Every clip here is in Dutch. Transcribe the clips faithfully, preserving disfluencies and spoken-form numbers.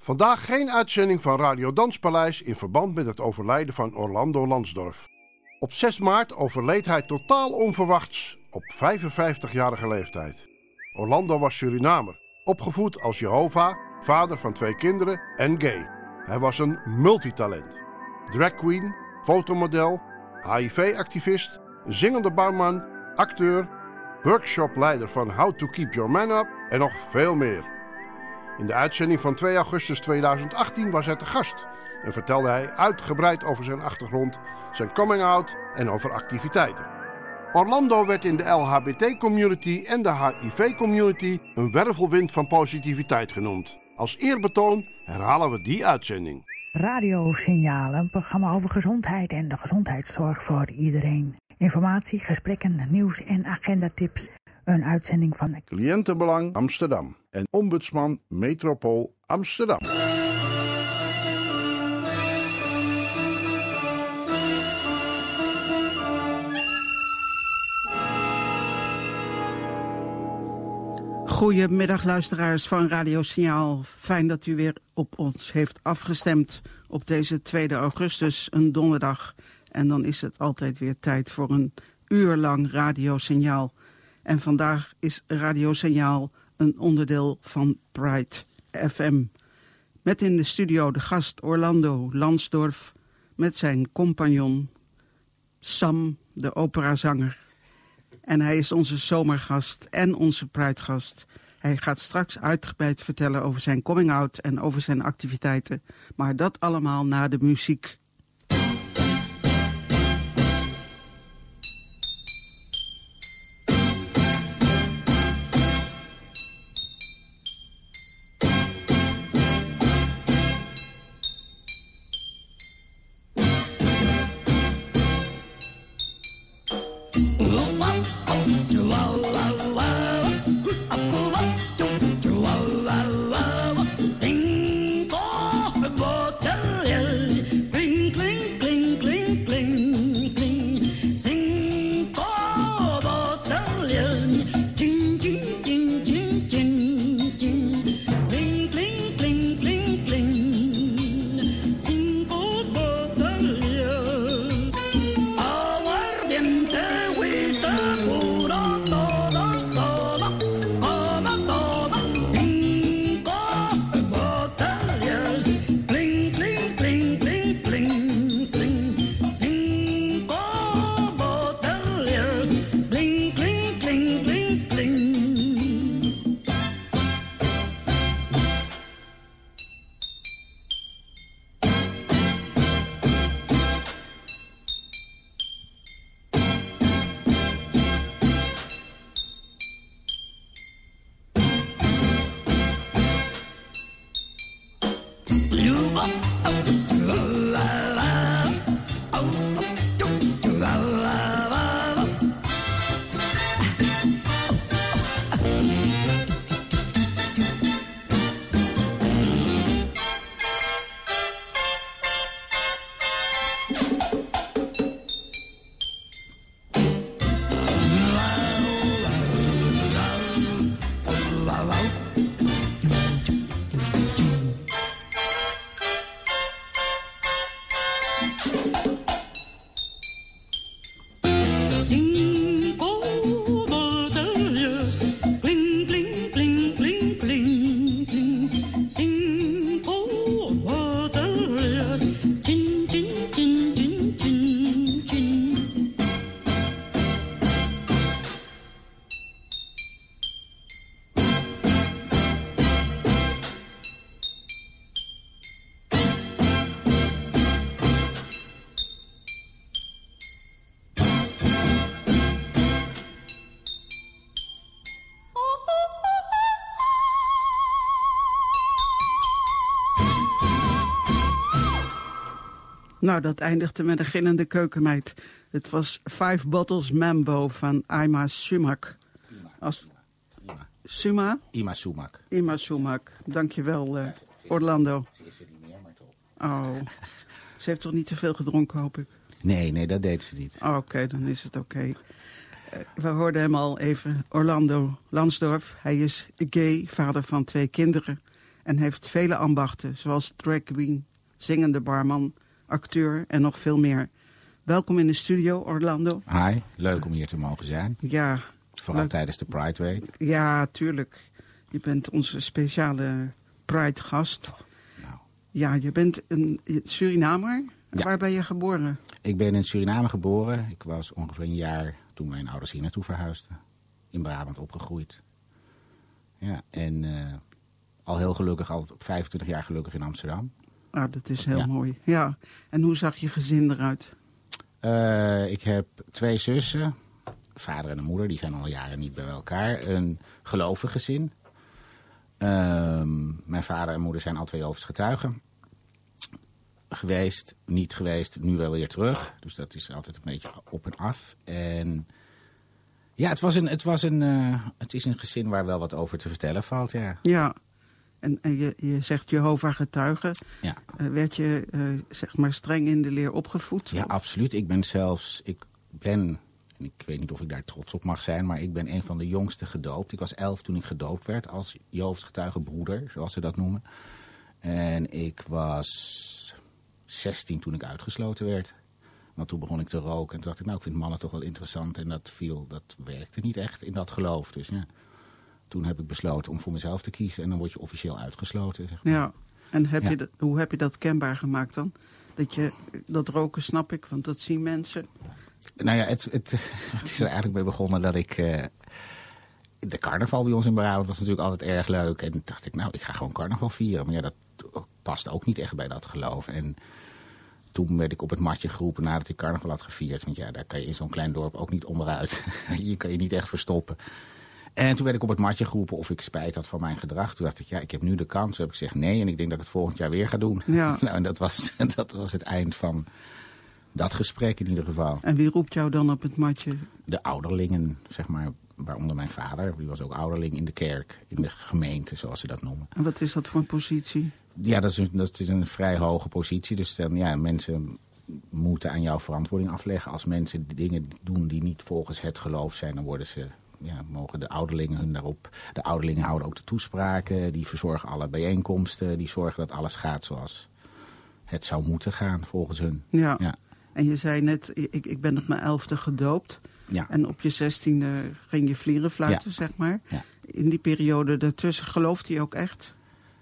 Vandaag geen uitzending van Radio Danspaleis in verband met het overlijden van Orlando Lansdorff. Op zes maart overleed hij totaal onverwachts op vijfenvijftigjarige leeftijd. Orlando was Surinamer, opgevoed als Jehovah, vader van twee kinderen en gay. Hij was een multitalent. Drag queen, fotomodel, H I V-activist, zingende barman, acteur, workshopleider van How to Keep Your Man Up en nog veel meer. In de uitzending van twee augustus tweeduizend achttien was hij te gast en vertelde hij uitgebreid over zijn achtergrond, zijn coming-out en over activiteiten. Orlando werd in de L H B T-community en de H I V-community een wervelwind van positiviteit genoemd. Als eerbetoon herhalen we die uitzending. Radiosignaal, een programma over gezondheid en de gezondheidszorg voor iedereen. Informatie, gesprekken, nieuws en agendatips. Een uitzending van Cliëntenbelang Amsterdam en Ombudsman Metropool Amsterdam. Goedemiddag luisteraars van Radio Signaal. Fijn dat u weer op ons heeft afgestemd op deze tweede augustus, een donderdag. En dan is het altijd weer tijd voor een uur lang Radio Signaal. En vandaag is Radio Signaal een onderdeel van Pride F M. Met in de studio de gast Orlando Lansdorff met zijn compagnon Sam, de operazanger. En hij is onze zomergast en onze Pride-gast. Hij gaat straks uitgebreid vertellen over zijn coming-out en over zijn activiteiten. Maar dat allemaal na de muziek. Nou, dat eindigde met een gillende keukenmeid. Het was Five Bottles Mambo van Ima Sumac. Ima. Als... Ima. Suma? Ima Sumac. Ima Sumac. Dankjewel, uh, Orlando. Ze is er niet meer, maar toch. Oh, ze heeft toch niet te veel gedronken, hoop ik? Nee, nee, dat deed ze niet. Oh, oké, okay, dan is het oké. Okay. Uh, we hoorden hem al even, Orlando Lansdorff. Hij is gay, vader van twee kinderen. En heeft vele ambachten, zoals drag queen, zingende barman, acteur en nog veel meer. Welkom in de studio, Orlando. Hi, leuk om hier te mogen zijn. Ja. Vooral leuk. tijdens de Pride Week. Ja, tuurlijk. Je bent onze speciale Pride-gast. Nou. Ja, je bent een Surinamer. Ja. Waar ben je geboren? Ik ben in Suriname geboren. Ik was ongeveer een jaar toen mijn ouders hier naartoe verhuisden. In Brabant opgegroeid. Ja, en uh, al heel gelukkig, al vijfentwintig jaar gelukkig in Amsterdam. Ah, dat is heel Ja. mooi. Ja. En hoe zag je gezin eruit? Uh, ik heb twee zussen. Vader en een moeder, die zijn al jaren niet bij elkaar. Een gelovig gezin. Uh, mijn vader en moeder zijn al twee Jehovah's getuigen. Geweest, niet geweest, nu wel weer terug. Dus dat is altijd een beetje op en af. En ja, het, was een, het, was een, uh, het is een gezin waar wel wat over te vertellen valt, ja. Ja, en, en je, je zegt Jehovah getuigen. Ja, Uh, werd je uh, zeg maar streng in de leer opgevoed? ja, absoluut. Ik ben zelfs, ik ben, en ik weet niet of ik daar trots op mag zijn, maar ik ben een van de jongsten gedoopt. Ik was elf toen ik gedoopt werd als Jehovah's getuigenbroeder, zoals ze dat noemen. En ik was zestien toen ik uitgesloten werd. Want toen begon ik te roken. En toen dacht ik, nou, ik vind mannen toch wel interessant. En dat viel, dat werkte niet echt in dat geloof. Dus ja, toen heb ik besloten om voor mezelf te kiezen. En dan word je officieel uitgesloten. Zeg maar. Ja, en heb Ja. je dat, hoe heb je dat kenbaar gemaakt dan? Dat, je, dat roken snap ik, want dat zien mensen. Nou ja, het, het, het is er eigenlijk mee begonnen dat ik... Uh, de carnaval bij ons in Brabant was natuurlijk altijd erg leuk. En toen dacht ik, nou, ik ga gewoon carnaval vieren. Maar ja, dat past ook niet echt bij dat geloof. En toen werd ik op het matje geroepen nadat ik carnaval had gevierd. Want ja, daar kan je in zo'n klein dorp ook niet onderuit. Je kan je niet echt verstoppen. En toen werd ik op het matje geroepen of ik spijt had van mijn gedrag. Toen dacht ik, ja, ik heb nu de kans. Toen heb ik gezegd nee en ik denk dat ik het volgend jaar weer ga doen. Ja. Nou, en dat was, dat was het eind van dat gesprek in ieder geval. En wie roept jou dan op het matje? De ouderlingen, zeg maar, waaronder mijn vader. Die was ook ouderling in de kerk, in de gemeente, zoals ze dat noemen. En wat is dat voor een positie? Ja, dat is een, dat is een vrij hoge positie. Dus dan, ja, mensen moeten aan jou verantwoording afleggen. Als mensen dingen doen die niet volgens het geloof zijn, dan worden ze, ja, mogen de ouderlingen hun daarop. De ouderlingen houden ook de toespraken, die verzorgen alle bijeenkomsten, die zorgen dat alles gaat zoals het zou moeten gaan volgens hun. Ja. Ja. En je zei net, ik, ik ben op mijn elfde gedoopt. Ja. En op je zestiende ging je vlierenfluiten, Ja. zeg maar. Ja. In die periode daartussen, geloofde je ook echt?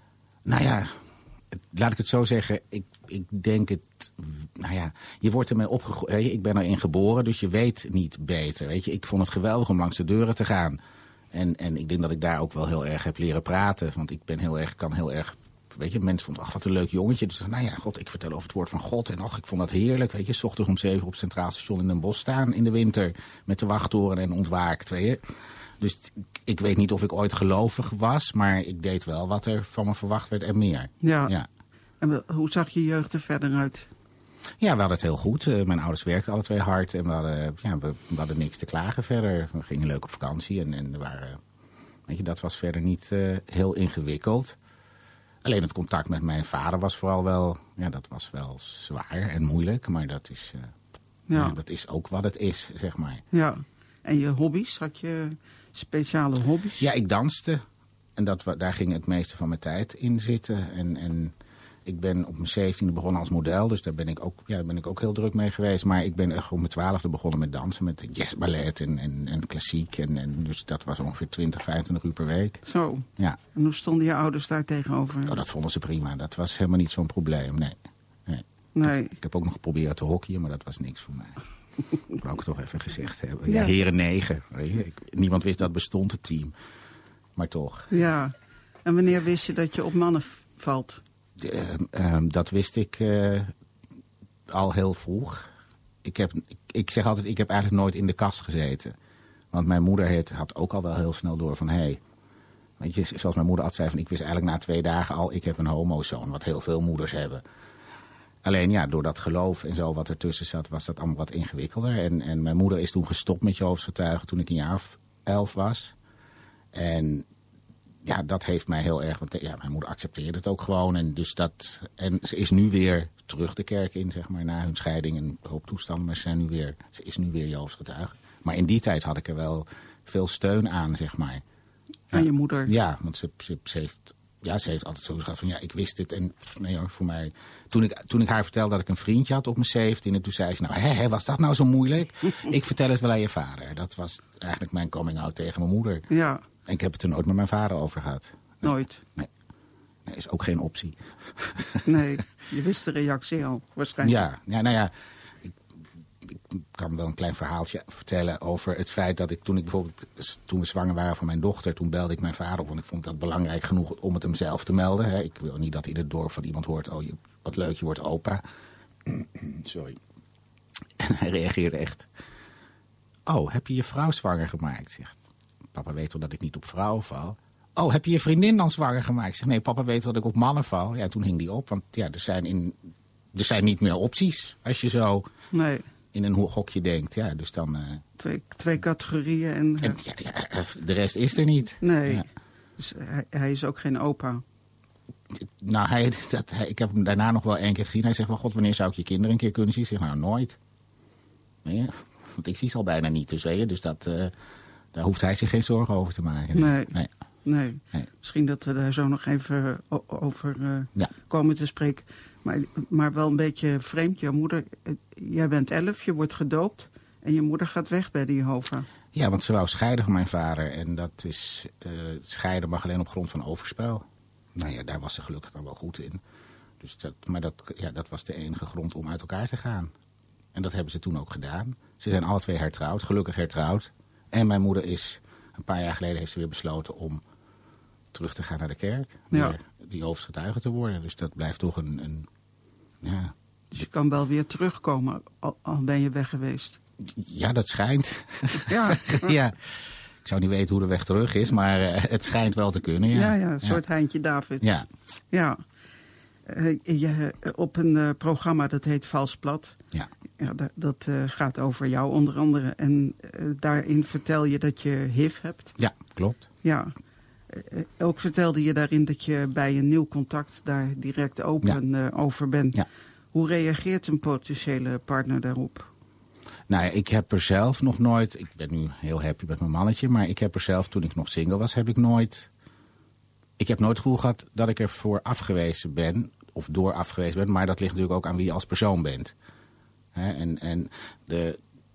Nou ja, laat ik het zo zeggen. Ik, ik denk het... Nou ja, je wordt ermee opgegroeid. Ik ben erin geboren, dus je weet niet beter. Weet je? Ik vond het geweldig om langs de deuren te gaan. En, en ik denk dat ik daar ook wel heel erg heb leren praten. Want ik ben heel erg, kan heel erg... Weet je, mensen vonden, ach, wat een leuk jongetje. Dus nou ja, god, ik vertel over het woord van God. En ach, ik vond dat heerlijk. Weet je, 's ochtends om zeven op het Centraal Station in Den Bosch staan in de winter. Met de wachttoren en ontwaakt, weet je. Dus ik weet niet of ik ooit gelovig was. Maar ik deed wel wat er van me verwacht werd en meer. Ja. Ja. En we- hoe zag je jeugd er verder uit? Ja, we hadden het heel goed. Uh, mijn ouders werkten alle twee hard. En we hadden, ja, we, we hadden niks te klagen verder. We gingen leuk op vakantie. En, en er waren, weet je, dat was verder niet uh, heel ingewikkeld. Alleen het contact met mijn vader was vooral wel... Ja, dat was wel zwaar en moeilijk. Maar dat is, uh, Ja. ja, dat is ook wat het is, zeg maar. Ja. En je hobby's? Had je speciale hobby's? Ja, ik danste. En dat, wa- daar ging het meeste van mijn tijd in zitten. En, en ik ben op mijn zeventiende begonnen als model. Dus daar ben ik ook, ja, daar ben ik ook heel druk mee geweest. Maar ik ben echt op mijn twaalfde begonnen met dansen. Met jazzballet en, en, en klassiek. En, en dus dat was ongeveer twintig, vijfentwintig uur per week. Zo. Ja, En hoe stonden je ouders daar tegenover? oh, dat vonden ze prima. Dat was helemaal niet zo'n probleem, nee. nee. Nee. Ik heb ook nog geprobeerd te hockeyen, maar dat was niks voor mij. Dat wou ik toch even gezegd hebben. Ja, Ja. heren negen. Weet je. Ik- niemand wist dat bestond, het team. Maar toch. Ja. En wanneer wist je dat je op mannen v- valt? Uh, uh, dat wist ik uh, al heel vroeg. Ik, heb, ik, ik zeg altijd, ik heb eigenlijk nooit in de kast gezeten. Want mijn moeder het, had ook al wel heel snel door van... Hey, weet je, zoals mijn moeder altijd zei, van, ik wist eigenlijk na twee dagen al... ik heb een homozoon, wat heel veel moeders hebben. Alleen ja, door dat geloof en zo wat ertussen zat... was dat allemaal wat ingewikkelder. En, en mijn moeder is toen gestopt met Jehovah's getuigen... toen ik een jaar of elf was. En... Ja, dat heeft mij heel erg... Want ja, mijn moeder accepteerde het ook gewoon. En, dus dat, en ze is nu weer terug de kerk in, zeg maar, na hun scheiding en een hoop toestanden. Maar ze, zijn nu weer, ze is nu weer Jehovah's getuige. Maar in die tijd had ik er wel veel steun aan, zeg maar. Aan je moeder? Ja, want ze, ze, ze heeft ja, ze heeft altijd zo gehad van, ja, ik wist het. En nee hoor, voor mij... Toen ik, toen ik haar vertelde dat ik een vriendje had op mijn zeventiende... toen zei ze, nou, hè, hè, was dat nou zo moeilijk? Ik vertel het wel aan je vader. Dat was eigenlijk mijn coming-out tegen mijn moeder. Ja. En ik heb het er nooit met mijn vader over gehad. Nee. Nooit? Nee. Nee, is ook geen optie. Nee, je wist de reactie al, waarschijnlijk. Ja, ja nou ja... Ik kan wel een klein verhaaltje vertellen over het feit dat ik toen ik bijvoorbeeld... toen we zwanger waren van mijn dochter, toen belde ik mijn vader op. Want ik vond dat belangrijk genoeg om het hem zelf te melden. Hè. Ik wil niet dat in het dorp van iemand hoort... oh, je, wat leuk, je wordt opa. Sorry. En hij reageerde echt... oh, heb je je vrouw zwanger gemaakt? Zegt, papa weet wel dat ik niet op vrouwen val. Oh, heb je je vriendin dan zwanger gemaakt? Zeg, nee, papa weet wel dat ik op mannen val. Ja, toen hing die op, want ja, er zijn, in, er zijn niet meer opties als je zo... Nee. In een hokje denkt, ja, dus dan... Uh... Twee, twee categorieën en... en ja, ja, de rest is er niet. Nee, ja. Dus hij, hij is ook geen opa. Nou, hij, dat, hij, ik heb hem daarna nog wel één keer gezien. Hij zegt, wel, god, wanneer zou ik je kinderen een keer kunnen zien? Ik zeg, nou, nooit. Nee, want ik zie ze al bijna niet, dus weet je. Dus dat, uh, daar hoeft hij zich geen zorgen over te maken. Nee, nee. nee. nee. Misschien dat we daar zo nog even over uh, ja. komen te spreken... Maar, maar wel een beetje vreemd. Jouw moeder, jij bent elf, je wordt gedoopt en je moeder gaat weg bij de Jehovah. Ja, want ze wou scheiden van mijn vader. En dat is, uh, scheiden mag alleen op grond van overspel. Nou ja, daar was ze gelukkig dan wel goed in. Dus dat, maar dat, ja, dat was de enige grond om uit elkaar te gaan. En dat hebben ze toen ook gedaan. Ze zijn alle twee hertrouwd, gelukkig hertrouwd. En mijn moeder is, een paar jaar geleden heeft ze weer besloten om terug te gaan naar de kerk. Ja. Weer die hoofdgetuige te worden. Dus dat blijft toch een... een ja. Dus je kan wel weer terugkomen, al, al ben je weg geweest. Ja, dat schijnt. Ja. Ja. Ik zou niet weten hoe de weg terug is, maar uh, het schijnt wel te kunnen. Ja, ja, ja een soort ja. Heintje David. Ja. Ja. Uh, je, op een uh, programma dat heet Vals Plat. Ja. Ja, dat dat uh, gaat over jou onder andere. En uh, daarin vertel je dat je H I V hebt. Ja, klopt. Ja. Uh, ook vertelde je daarin dat je bij een nieuw contact daar direct open ja. uh, over bent. Ja. Hoe reageert een potentiële partner daarop? Nou, ik heb er zelf nog nooit... Ik ben nu heel happy met mijn mannetje, maar ik heb er zelf, toen ik nog single was, heb ik nooit... Ik heb nooit het gevoel gehad dat ik ervoor afgewezen ben, of door afgewezen ben, maar dat ligt natuurlijk ook aan wie je als persoon bent. He, en en de,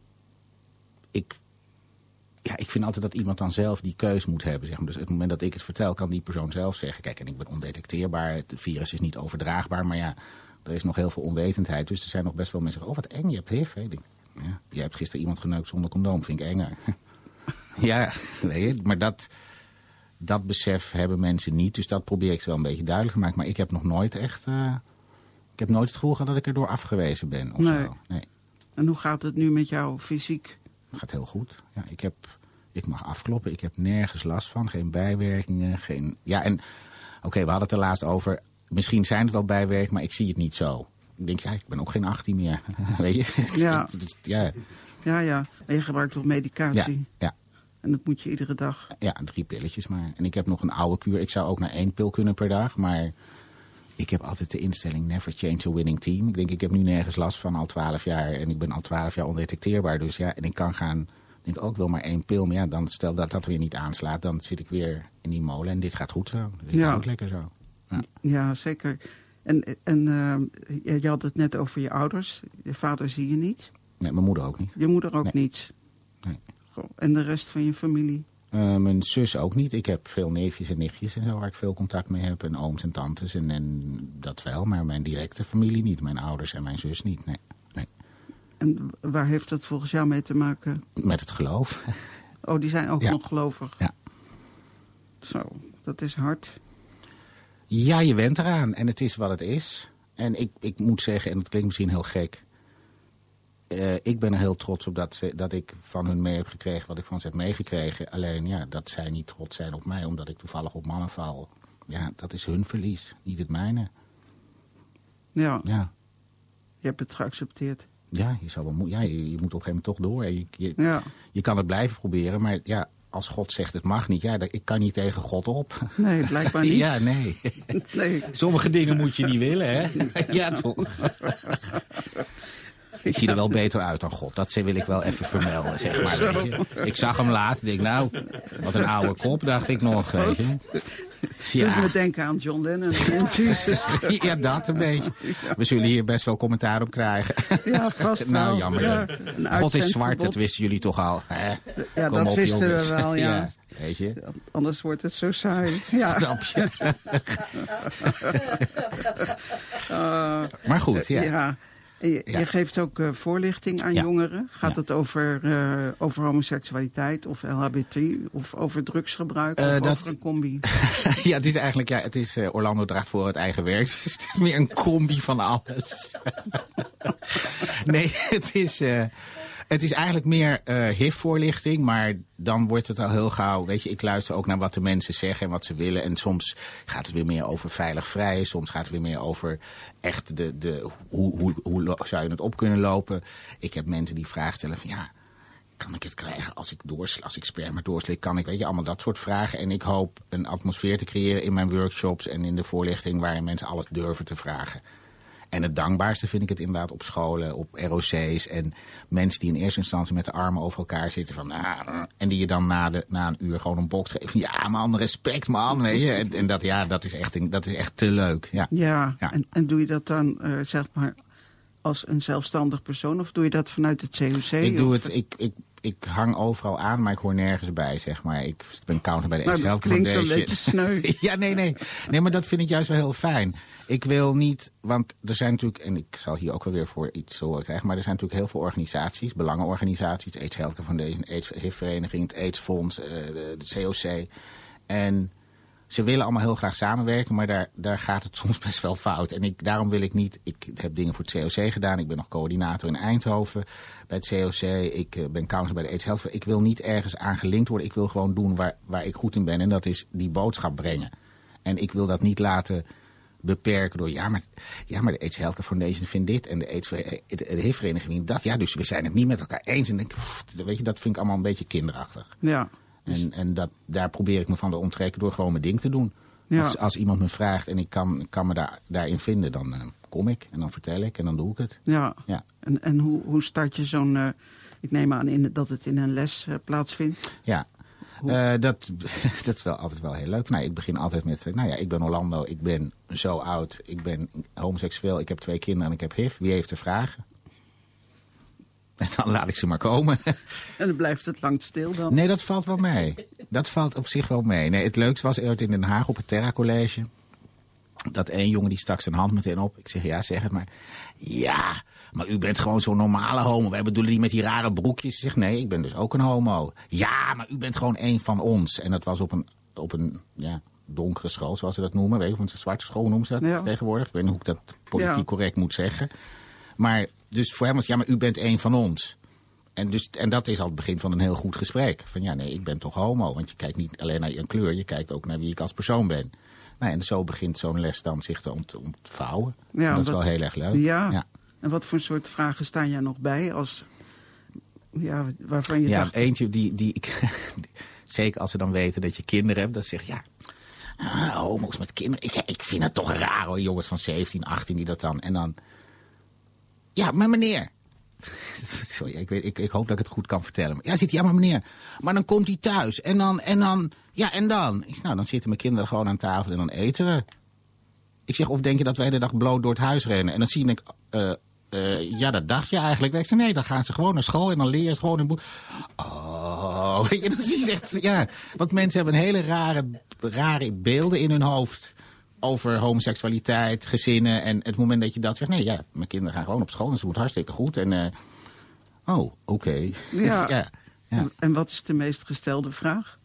ik, ja, ik vind altijd dat iemand dan zelf die keus moet hebben. Zeg maar. Dus op het moment dat ik het vertel, kan die persoon zelf zeggen, kijk, en ik ben ondetecteerbaar, het virus is niet overdraagbaar, maar ja, er is nog heel veel onwetendheid. Dus er zijn nog best wel mensen die zeggen, oh wat eng, je hebt H I V. Hè? Ja, je hebt gisteren iemand geneukt zonder condoom, vind ik enger. Ja, weet je, maar dat... Dat besef hebben mensen niet, dus dat probeer ik ze wel een beetje duidelijk te maken. Maar ik heb nog nooit echt... Uh, ik heb nooit het gevoel gehad dat ik erdoor afgewezen ben. Of nee. Zo. Nee. En hoe gaat het nu met jou fysiek? Het gaat heel goed. Ja, ik, heb, ik mag afkloppen, ik heb nergens last van. Geen bijwerkingen, geen... Ja, en oké, okay, we hadden het er laatst over. Misschien zijn het wel bijwerkingen, maar ik zie het niet zo. Ik denk, ja, ik ben ook geen achttien meer. Weet je? Ja. ja. Ja, ja. En je gebruikt toch medicatie? Ja, ja. En dat moet je iedere dag? Ja, drie pilletjes maar. En ik heb nog een oude kuur. Ik zou ook naar één pil kunnen per dag. Maar ik heb altijd de instelling never change a winning team. Ik denk, ik heb nu nergens last van al twaalf jaar. En ik ben al twaalf jaar ondetecteerbaar. Dus ja, en ik kan gaan... Ik denk ook wel maar één pil. Maar ja, dan stel dat dat weer niet aanslaat. Dan zit ik weer in die molen. En dit gaat goed zo. Dus ik ja. hou het lekker zo. Ja, ja zeker. En, en uh, je had het net over je ouders. Je vader zie je niet? Nee, mijn moeder ook niet. Je moeder ook nee. niet? Nee. En de rest van je familie? Uh, mijn zus ook niet. Ik heb veel neefjes en nichtjes en zo waar ik veel contact mee heb. En ooms en tantes en, en dat wel. Maar mijn directe familie niet. Mijn ouders en mijn zus niet. Nee. nee. En waar heeft dat volgens jou mee te maken? Met het geloof. Oh, die zijn ook ja. nog gelovig? Ja. Zo, dat is hard. Ja, je went eraan. En het is wat het is. En ik, ik moet zeggen, en dat klinkt misschien heel gek... Uh, ik ben er heel trots op dat, ze, dat ik van hun mee heb gekregen wat ik van ze heb meegekregen. Alleen ja, dat zij niet trots zijn op mij, omdat ik toevallig op mannen val. Ja, dat is hun verlies, niet het mijne. Ja, ja. Je hebt het geaccepteerd. Ja, je, zal wel mo- ja, je, je moet op een gegeven moment toch door. Je, je, ja. je kan het blijven proberen, maar ja, als God zegt het mag niet, ja, ik kan niet tegen God op. Nee, blijkbaar niet. Ja, nee. nee. Sommige dingen moet je niet willen, hè? Ja, toch. Ik zie er wel beter uit dan God. Dat wil ik wel even vermelden, zeg maar. Weet je. Ik zag hem later en denk, nou, wat een oude kop, dacht ik nog. Weet je. Ja. Dus we denken aan John Lennon en Jesus. Ja, dat een beetje. We zullen hier best wel commentaar op krijgen. Ja, vast nou, wel. jammer. Ja, God is zwart, dat wisten jullie toch al. Hè? Ja, Kom dat op, wisten jongens. we wel, ja. Ja, weet je. Anders wordt het zo saai. Ja. Snap je? uh, maar goed, ja. ja. Je, ja. je geeft ook uh, voorlichting aan ja. jongeren. Gaat ja. het over, uh, over homoseksualiteit of L H B T of over drugsgebruik uh, of dat... over een combi? Ja, het is eigenlijk, ja, het is uh, Orlando draagt voor het eigen werk. Dus het is meer een combi van alles. Nee, het is... Uh, Het is eigenlijk meer uh, H I V-voorlichting, maar dan wordt het al heel gauw... Weet je, ik luister ook naar wat de mensen zeggen en wat ze willen. En soms gaat het weer meer over veilig vrij. Soms gaat het weer meer over echt de, de, hoe, hoe, hoe zou je het op kunnen lopen. Ik heb mensen die vragen stellen van ja, kan ik het krijgen als ik, doorsla, als ik sperma doorslik? Kan ik, weet je, allemaal dat soort vragen. En ik hoop een atmosfeer te creëren in mijn workshops en in de voorlichting waarin mensen alles durven te vragen. En het dankbaarste vind ik het inderdaad op scholen, op R O C's... en mensen die in eerste instantie met de armen over elkaar zitten... Van, ah, en die je dan na, de, na een uur gewoon een box geven. Ja, man, respect, man. Weet je? En, en dat, ja, dat, is echt, dat is echt te leuk. Ja, ja, ja. En, en doe je dat dan, uh, zeg maar, als een zelfstandig persoon... of doe je dat vanuit het C O C? Ik doe of? het... Ik, ik, Ik hang overal aan, maar ik hoor nergens bij, zeg maar. Ik ben counter bij de AIDS Health Foundation. Dat klinkt een beetje sneu. Ja, nee, nee. Nee, maar dat vind ik juist wel heel fijn. Ik wil niet, want er zijn natuurlijk... en ik zal hier ook wel weer voor iets horen krijgen... maar er zijn natuurlijk heel veel organisaties, belangenorganisaties... de AIDS Health Foundation, de AIDS H I V-vereniging, het AIDS-fonds, de C O C. En ze willen allemaal heel graag samenwerken... maar daar, daar gaat het soms best wel fout. En ik, daarom wil ik niet... Ik heb dingen voor het C O C gedaan. Ik ben nog coördinator in Eindhoven bij het C O C. Ik uh, ben counselor bij de AIDS Health. Ik wil niet ergens aan gelinkt worden. Ik wil gewoon doen waar, waar ik goed in ben. En dat is die boodschap brengen. En ik wil dat niet laten beperken door... ja, maar, ja, maar de AIDS Health Foundation vindt dit... en de, AIDS, de, de H I V-vereniging vindt dat. Ja, dus we zijn het niet met elkaar eens. En denk, pff, weet je, dat vind ik allemaal een beetje kinderachtig. Ja. En, en dat, daar probeer ik me van te onttrekken door gewoon mijn ding te doen. Ja. Als, als iemand me vraagt en ik kan, kan me daar, daarin vinden, dan uh, kom ik en dan vertel ik en dan doe ik het. Ja, ja. En, en hoe, hoe start je zo'n... Uh, ik neem aan in, dat het in een les uh, plaatsvindt. Ja, uh, dat, dat is wel altijd wel heel leuk. Nou, ik begin altijd met, uh, nou ja, ik ben Orlando, ik ben zo oud, ik ben homoseksueel, ik heb twee kinderen en ik heb H I V. Wie heeft er vragen? En dan laat ik ze maar komen. En dan blijft het lang stil dan? Nee, dat valt wel mee. Dat valt op zich wel mee. Nee, het leukste was eerder in Den Haag op het Terra College. Dat één jongen die stak zijn hand meteen op. Ik zeg, ja, zeg het maar. Ja, maar u bent gewoon zo'n normale homo. Wij bedoelen die met die rare broekjes. Ik zeg, nee, ik ben dus ook een homo. Ja, maar u bent gewoon één van ons. En dat was op een, op een ja, donkere school, zoals ze dat noemen. Weet je, want een zwarte school noemen ze dat ja. tegenwoordig. Ik weet niet hoe ik dat politiek ja. correct moet zeggen. Maar... Dus voor hem was, ja, maar u bent één van ons. En, dus, en dat is al het begin van een heel goed gesprek. Van ja, nee, ik ben toch homo. Want je kijkt niet alleen naar je kleur, je kijkt ook naar wie ik als persoon ben. Nou, en zo begint zo'n les dan zich te ontvouwen. Ja, dat is wel heel erg leuk. Ja. ja. En wat voor soort vragen staan jij nog bij? Als, ja, waarvan je ja, dacht... eentje die, die ik... zeker als ze dan weten dat je kinderen hebt, dat ze zeggen, ja... Ah, homo's met kinderen. Ik, ik vind het toch raar hoor, jongens van zeventien, achttien die dat dan... En dan... Ja, maar meneer. Sorry, ik, weet, ik, ik hoop dat ik het goed kan vertellen. Ja, zit hij, ja, maar meneer. Maar dan komt hij thuis. En dan, en dan, ja, en dan. Ik, nou, dan zitten mijn kinderen gewoon aan tafel en dan eten we. Ik zeg, of denk je dat wij de dag bloot door het huis rennen? En dan zie ik, uh, uh, ja, dat dacht je eigenlijk. Ik zeg, nee, dan gaan ze gewoon naar school en dan leer je het gewoon in boek. Oh, weet je, dan zie je echt, ja. Want mensen hebben een hele rare, rare beelden in hun hoofd. Over homoseksualiteit, gezinnen. En het moment dat je dat zegt... nee, ja, mijn kinderen gaan gewoon op school en ze doen het hartstikke goed. En, uh, oh, oké. Okay. Ja. ja, ja. En wat is de meest gestelde vraag?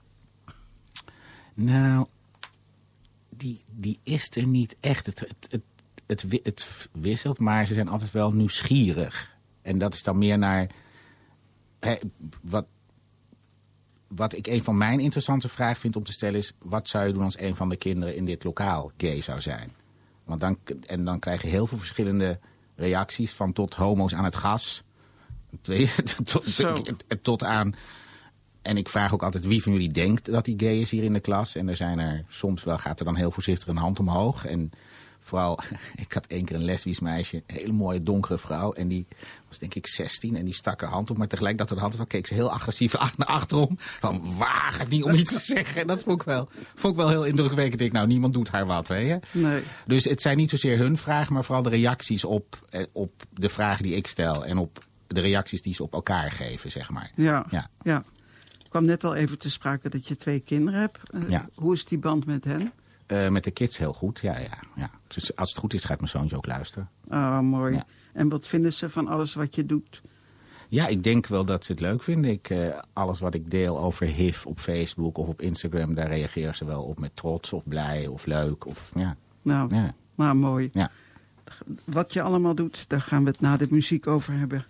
Nou, die, die is er niet echt. Het, het, het, het, het wisselt, maar ze zijn altijd wel nieuwsgierig. En dat is dan meer naar... Hè, wat... Wat ik een van mijn interessante vragen vind om te stellen is... wat zou je doen als een van de kinderen in dit lokaal gay zou zijn? Want dan, en dan krijg je heel veel verschillende reacties... van tot homo's aan het gas. tot, tot aan... En ik vraag ook altijd wie van jullie denkt dat hij gay is hier in de klas. En er zijn er soms wel, gaat er dan heel voorzichtig een hand omhoog. En Vooral, ik had één keer een lesbisch meisje, een hele mooie donkere vrouw. En die was denk ik zestien en die stak haar hand op. Maar tegelijk dat ze de hand op keek ze heel agressief naar achterom. Van, waag het niet om iets te zeggen. En dat vond ik wel, vond ik wel heel indrukwekkend. Ik, nou, niemand doet haar wat, weet je. Nee. Dus het zijn niet zozeer hun vragen, maar vooral de reacties op, eh, op de vragen die ik stel. En op de reacties die ze op elkaar geven, zeg maar. Ja, ja. ja. Ik kwam net al even te sprake dat je twee kinderen hebt. Uh, Ja. Hoe is die band met hen? Uh, met de kids heel goed, ja, ja, ja. Dus als het goed is, gaat mijn zoontje ook luisteren. Oh, mooi. Ja. En wat vinden ze van alles wat je doet? Ja, ik denk wel dat ze het leuk vinden. Ik, uh, alles wat ik deel over H I V op Facebook of op Instagram, daar reageren ze wel op met trots of blij of leuk. Of, ja. Nou, Ja. nou mooi. Ja. Wat je allemaal doet, daar gaan we het na de muziek over hebben.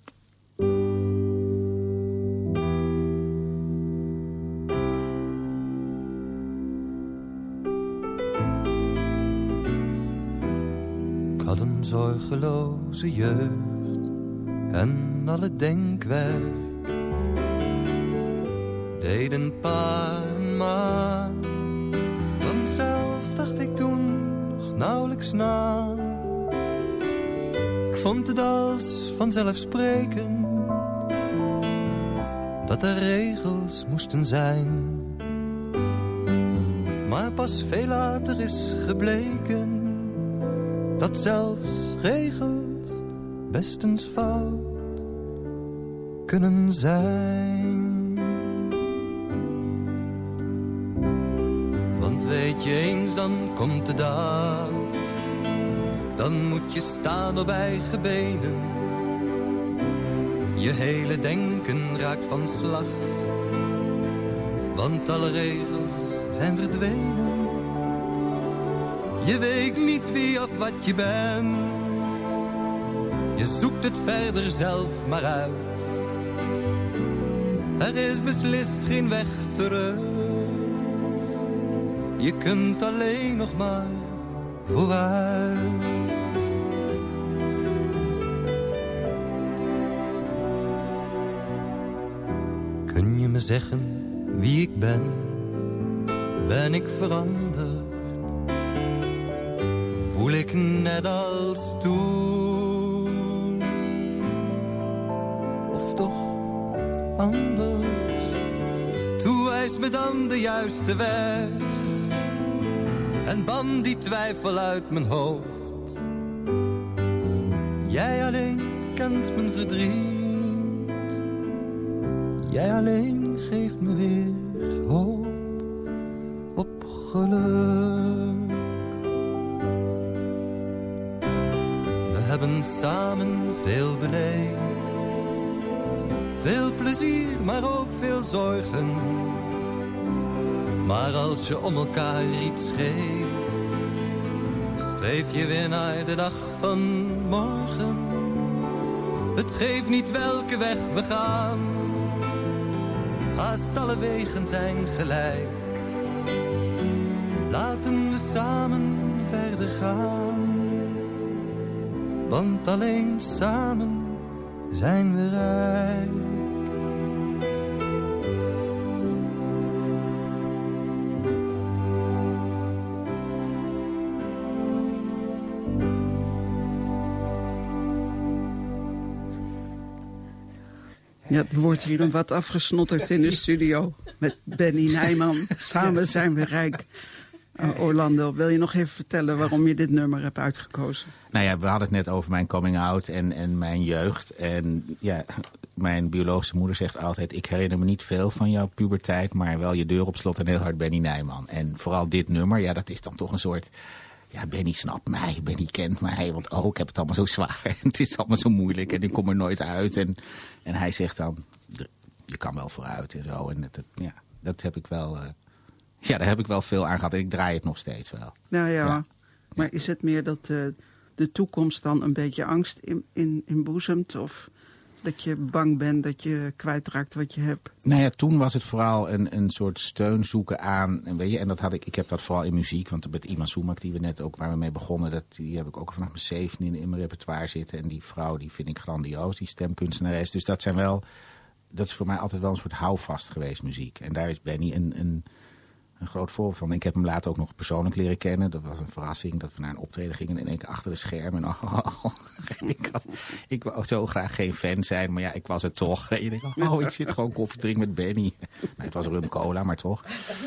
Ik had een zorgeloze jeugd en alle denkwerk deden pijn, maar vanzelf dacht ik toen nog nauwelijks na. Ik vond het als vanzelfsprekend dat er regels moesten zijn. Maar pas veel later is gebleken dat zelfs regels best eens fout kunnen zijn. Want weet je eens, dan komt de dag, dan moet je staan op eigen benen. Je hele denken raakt van slag, want alle regels zijn verdwenen. Je weet niet wie of wat je bent. Je zoekt het verder zelf maar uit. Er is beslist geen weg terug. Je kunt alleen nog maar vooruit. Kun je me zeggen wie ik ben? Ben ik veranderd? Voel ik net als toen? Of toch anders? Toewijs me dan de juiste weg en ban die twijfel uit mijn hoofd. Jij alleen kent mijn verdriet. Jij alleen geeft me weer hoop op geluk. We hebben samen veel beleefd. Veel plezier, maar ook veel zorgen. Maar als je om elkaar iets geeft, streef je weer naar de dag van morgen. Het geeft niet welke weg we gaan, haast alle wegen zijn gelijk. Laten we samen verder gaan, want alleen samen zijn we rijk. Ja, er wordt hier een wat afgesnotterd in de studio met Benny Nijman. Samen zijn we rijk. Uh, Orlando, wil je nog even vertellen waarom je dit nummer hebt uitgekozen? Nou ja, we hadden het net over mijn coming out en, en mijn jeugd. En ja, mijn biologische moeder zegt altijd, ik herinner me niet veel van jouw puberteit, maar wel je deur op slot en heel hard Benny Nijman. En vooral dit nummer, ja, dat is dan toch een soort, ja, Benny snapt mij, Benny kent mij, want oh, ik heb het allemaal zo zwaar en het is allemaal zo moeilijk en ik kom er nooit uit. En, en hij zegt dan, je kan wel vooruit en zo. En dat, ja, dat heb ik wel, uh, ja, daar heb ik wel veel aan gehad en ik draai het nog steeds wel. Nou ja, ja. Maar is het meer dat uh, de toekomst dan een beetje angst in, in, inboezemt? Of dat je bang bent dat je kwijtraakt wat je hebt? Nou ja, toen was het vooral een, een soort steun zoeken aan. En, weet je, en dat had ik, ik heb dat vooral in muziek. Want met Iman Sumak, die we net ook waar we mee begonnen, dat, die heb ik ook vanaf mijn zeventiende in mijn repertoire zitten. En die vrouw, die vind ik grandioos, die stemkunstenares. Dus dat zijn wel, dat is voor mij altijd wel een soort houvast geweest, muziek. En daar is Benny een, een een groot voorbeeld van. Ik heb hem later ook nog persoonlijk leren kennen. Dat was een verrassing dat we naar een optreden gingen in één keer achter de schermen. En oh, ik, had, ik wou zo graag geen fan zijn, maar ja, ik was het toch. En je denkt, oh, ik zit gewoon koffie drinken met Benny. Nee, het was rum cola, maar toch.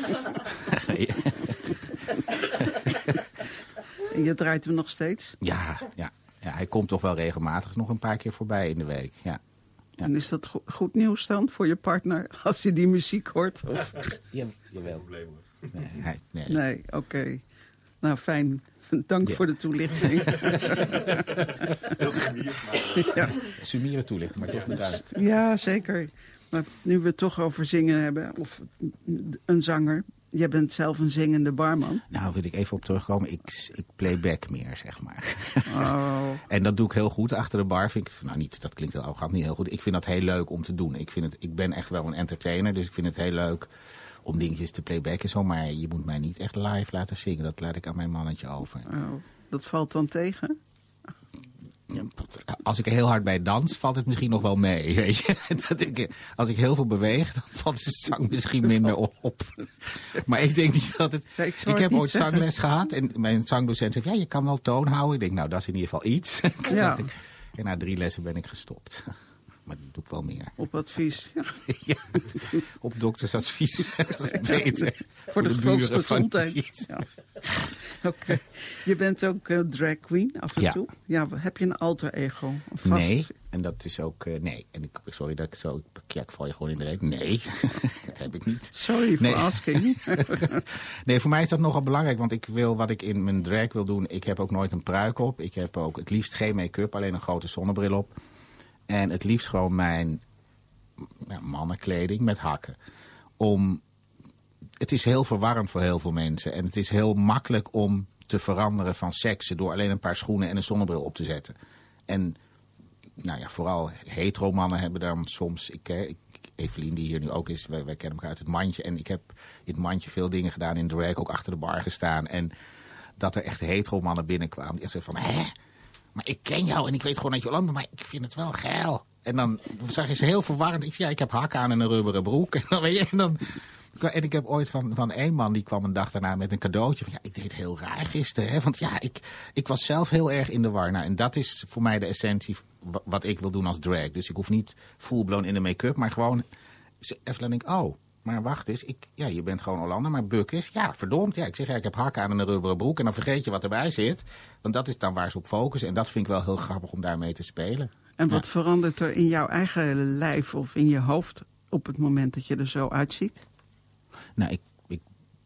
En je draait hem nog steeds? Ja, ja, ja, hij komt toch wel regelmatig nog een paar keer voorbij in de week, ja. Ja. En is dat go- goed nieuws dan voor je partner als je die muziek hoort? Of? Ja, jawel. Nee, hij, nee. Nee, oké. Okay. Nou, fijn. Dank ja. voor de toelichting. Heel sumier, maar... ja. Sumiere toelichting, maar toch niet uit. Ja, zeker. Maar nu we het toch over zingen hebben, of een zanger. Jij bent zelf een zingende barman. Nou, wil ik even op terugkomen. Ik, ik playback meer, zeg maar. Oh. En dat doe ik heel goed achter de bar. Vind ik, nou, niet, dat klinkt heel arrogant, niet heel goed. Ik vind dat heel leuk om te doen. Ik, vind het, ik ben echt wel een entertainer, dus ik vind het heel leuk om dingetjes te playbacken. Zo, maar je moet mij niet echt live laten zingen. Dat laat ik aan mijn mannetje over. Oh, dat valt dan tegen? Als ik er heel hard bij dans, valt het misschien nog wel mee. Weet je? Dat ik, als ik heel veel beweeg, dan valt de zang misschien minder op. Maar ik denk niet dat het... Ja, ik ik heb ooit zeggen. zangles gehad en mijn zangdocent zei, ja, je kan wel toon houden. Ik denk, nou, dat is in ieder geval iets. Ja. ik, en na drie lessen ben ik gestopt. Maar dat doe ik wel meer. Op advies. Ja. Ja, op doktersadvies. Dat is beter. Voor, Voor de, de, de buren volksgezondheid. Ja. Oké. Okay. Je bent ook uh, drag queen af en ja. toe. Ja, heb je een alter ego? Een vast... Nee, en dat is ook... Uh, nee, en ik, sorry dat ik zo... Ja, ik val je gewoon in de reet. Nee, dat heb ik niet. Sorry for nee. asking. Nee, voor mij is dat nogal belangrijk, want ik wil wat ik in mijn drag wil doen. Ik heb ook nooit een pruik op. Ik heb ook het liefst geen make-up, alleen een grote zonnebril op. En het liefst gewoon mijn ja, mannenkleding met hakken. Om, het is heel verwarrend voor heel veel mensen. En het is heel makkelijk om te veranderen van seksen door alleen een paar schoenen en een zonnebril op te zetten. En nou ja, vooral hetero mannen hebben dan soms... Ik, ik, Evelien, die hier nu ook is, wij, wij kennen elkaar uit het mandje. En ik heb in het mandje veel dingen gedaan in drag, ook achter de bar gestaan. En dat er echt hetero mannen binnenkwamen. Die zeiden van, hè? Maar ik ken jou en ik weet gewoon dat je Jolanda bent, maar ik vind het wel geil. En dan zag je ze heel verwarrend. Ik zei, ja, ik heb hakken aan en een rubberen broek. En, dan, weet je, en, dan, en ik heb ooit van, van één man, die kwam een dag daarna met een cadeautje. Van, ja, ik deed heel raar gisteren. Hè? Want ja, ik, ik was zelf heel erg in de war. Nou, en dat is voor mij de essentie wat ik wil doen als drag. Dus ik hoef niet full-blown in de make-up, maar gewoon... Even denk ik, oh... Maar wacht eens, ik, ja, je bent gewoon Hollander, maar Buk is... Ja, verdomd, ja, ik zeg, ja, ik heb hakken aan en een rubberen broek... en dan vergeet je wat erbij zit. Want dat is dan waar ze op focussen. En dat vind ik wel heel grappig om daarmee te spelen. En wat ja. verandert er in jouw eigen lijf of in je hoofd... op het moment dat je er zo uitziet? Nou, ik, ik,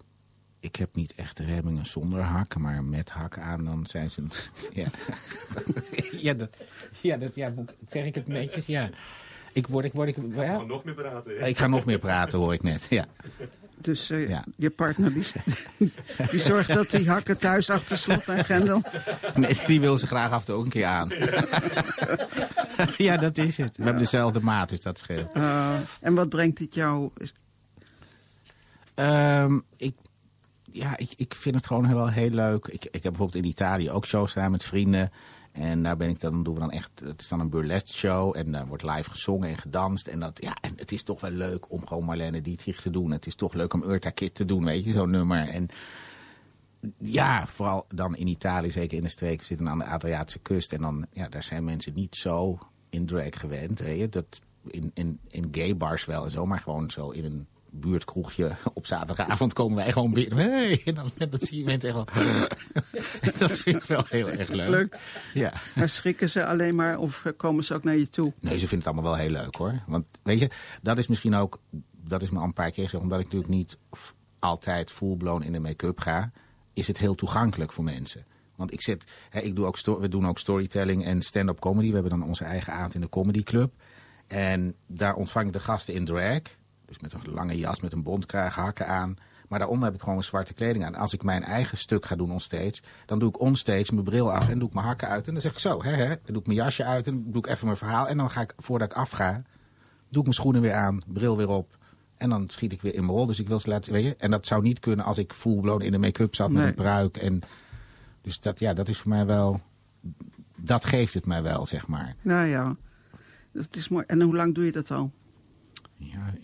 ik heb niet echt remmingen zonder hakken... maar met hakken aan, dan zijn ze... ja, ja, dat, ja, dat, ja, zeg ik het netjes, ja... Ik word, ik word, ik, ja. Ik ga nog meer praten. Ja. Ik ga nog meer praten, hoor ik net. Ja. Dus uh, ja. je partner die, die zorgt dat die hakken thuis achter slot en grendel... Nee, die wil ze graag af en toe ook een keer aan. Ja, ja, dat is het. We hebben dezelfde maat, dus dat scheelt. Uh, en wat brengt dit jou? Um, ik, ja, ik, ik vind het gewoon wel heel leuk. Ik, ik heb bijvoorbeeld in Italië ook shows gedaan met vrienden... En daar ben ik dan, doen we dan echt, het is dan een burlesque show en daar wordt live gezongen en gedanst. En, dat, ja, en het is toch wel leuk om gewoon Marlene Dietrich te doen. Het is toch leuk om Urta Kitt te doen, weet je, zo'n nummer. En ja, vooral dan in Italië, zeker in de streken, zitten aan de Adriatische kust. En dan, ja, daar zijn mensen niet zo in drag gewend, weet je. Dat in, in, in gay bars wel en zo, maar gewoon zo in een buurtkroegje op zaterdagavond komen wij gewoon binnen. Hey, en dan, en dan zie je mensen echt wel... dat vind ik wel heel erg leuk. Leuk. Ja. Maar schrikken ze alleen maar of komen ze ook naar je toe? Nee, ze vinden het allemaal wel heel leuk, hoor. Want weet je, dat is misschien ook... Dat is me al een paar keer gezegd, omdat ik natuurlijk niet altijd full-blown in de make-up ga... is het heel toegankelijk voor mensen. Want ik zit... Hè, ik doe ook sto- we doen ook storytelling en stand-up comedy. We hebben dan onze eigen avond in de Comedy Club. En daar ontvang ik de gasten in drag... Dus met een lange jas, met een bontkraag, hakken aan. Maar daaronder heb ik gewoon een zwarte kleding aan. Als ik mijn eigen stuk ga doen onstage, dan doe ik onstage mijn bril af en doe ik mijn hakken uit. En dan zeg ik zo, hè, hè. Dan doe ik mijn jasje uit en doe ik even mijn verhaal. En dan ga ik, voordat ik afga, doe ik mijn schoenen weer aan, bril weer op. En dan schiet ik weer in mijn rol. Dus ik wil ze laten, weet je. En dat zou niet kunnen als ik full-blown in de make-up zat met nee. een pruik. En dus dat, ja, dat is voor mij wel... Dat geeft het mij wel, zeg maar. Nou ja, dat is mooi. En hoe lang doe je dat al? Ja, in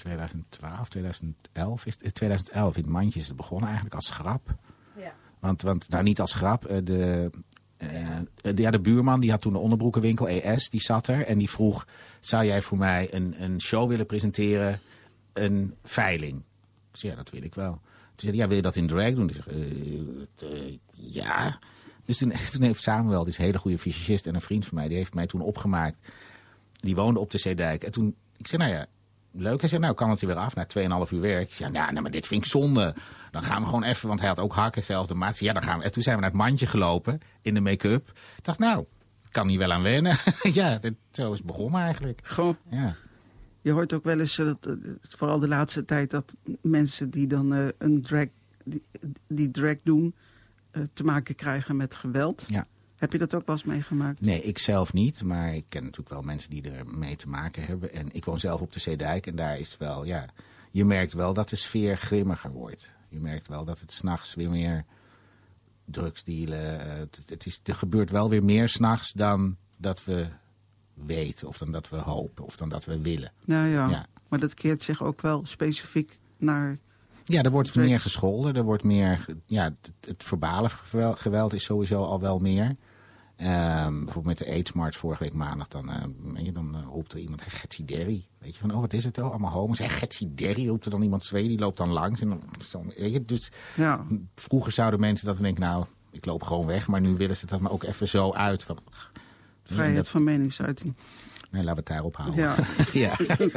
twintig twaalf, twintig elf is het, twintig elf in het mandje is het begonnen eigenlijk als grap. Ja. Want, want nou niet als grap, de, uh, de, ja, de buurman die had toen de onderbroekenwinkel E S, die zat er en die vroeg, zou jij voor mij een, een show willen presenteren, een veiling? Ik zei, ja, dat wil ik wel. Toen zei hij, ja, wil je dat in drag doen? Ik zeg, uh, uh, ja. Dus toen, toen heeft Samuel, die is een hele goede fysicist en een vriend van mij, die heeft mij toen opgemaakt. Die woonde op de Zeedijk. En toen, ik zei, nou ja, leuk. Hij zei, nou kan het hier weer af na tweeënhalf uur werk. Ik zei, nou, nou, maar dit vind ik zonde. Dan gaan we gewoon even, want hij had ook hakken, zelfde maat. Ja, dan gaan we. En toen zijn we naar het mandje gelopen in de make-up. Ik dacht, nou, ik kan hier wel aan wennen. Ja, dit, zo is het begonnen eigenlijk. Gewoon. Ja. Je hoort ook wel eens, dat, vooral de laatste tijd, dat mensen die dan uh, een drag, die, die drag doen, uh, te maken krijgen met geweld. Ja. Heb je dat ook wel eens meegemaakt? Nee, ik zelf niet. Maar ik ken natuurlijk wel mensen die er mee te maken hebben. En ik woon zelf op de Zeedijk. En daar is het wel, ja... Je merkt wel dat de sfeer grimmiger wordt. Je merkt wel dat het 's nachts weer meer drugs dealen. Uh, het, het is, er gebeurt wel weer meer 's nachts dan dat we weten. Of dan dat we hopen. Of dan dat we willen. Nou ja, ja. Maar dat keert zich ook wel specifiek naar... Ja, er wordt meer gescholden. Er wordt meer... Ja, het, het verbale geweld is sowieso al wel meer. Um, bijvoorbeeld met de AIDS-march vorige week maandag, dan, uh, dan uh, roept er iemand, hey, Getsideri. Weet je, van, oh, wat is het, oh, allemaal homo's. Hey, Getsideri, roept er dan iemand Zweden, die loopt dan langs. En dan, zo, weet je, dus ja. Vroeger zouden mensen dat denken, nou, ik loop gewoon weg. Maar nu willen ze dat maar ook even zo uit. Van, Vrijheid dat, van meningsuiting. Nee, laten we het daarop houden. Ja. ja.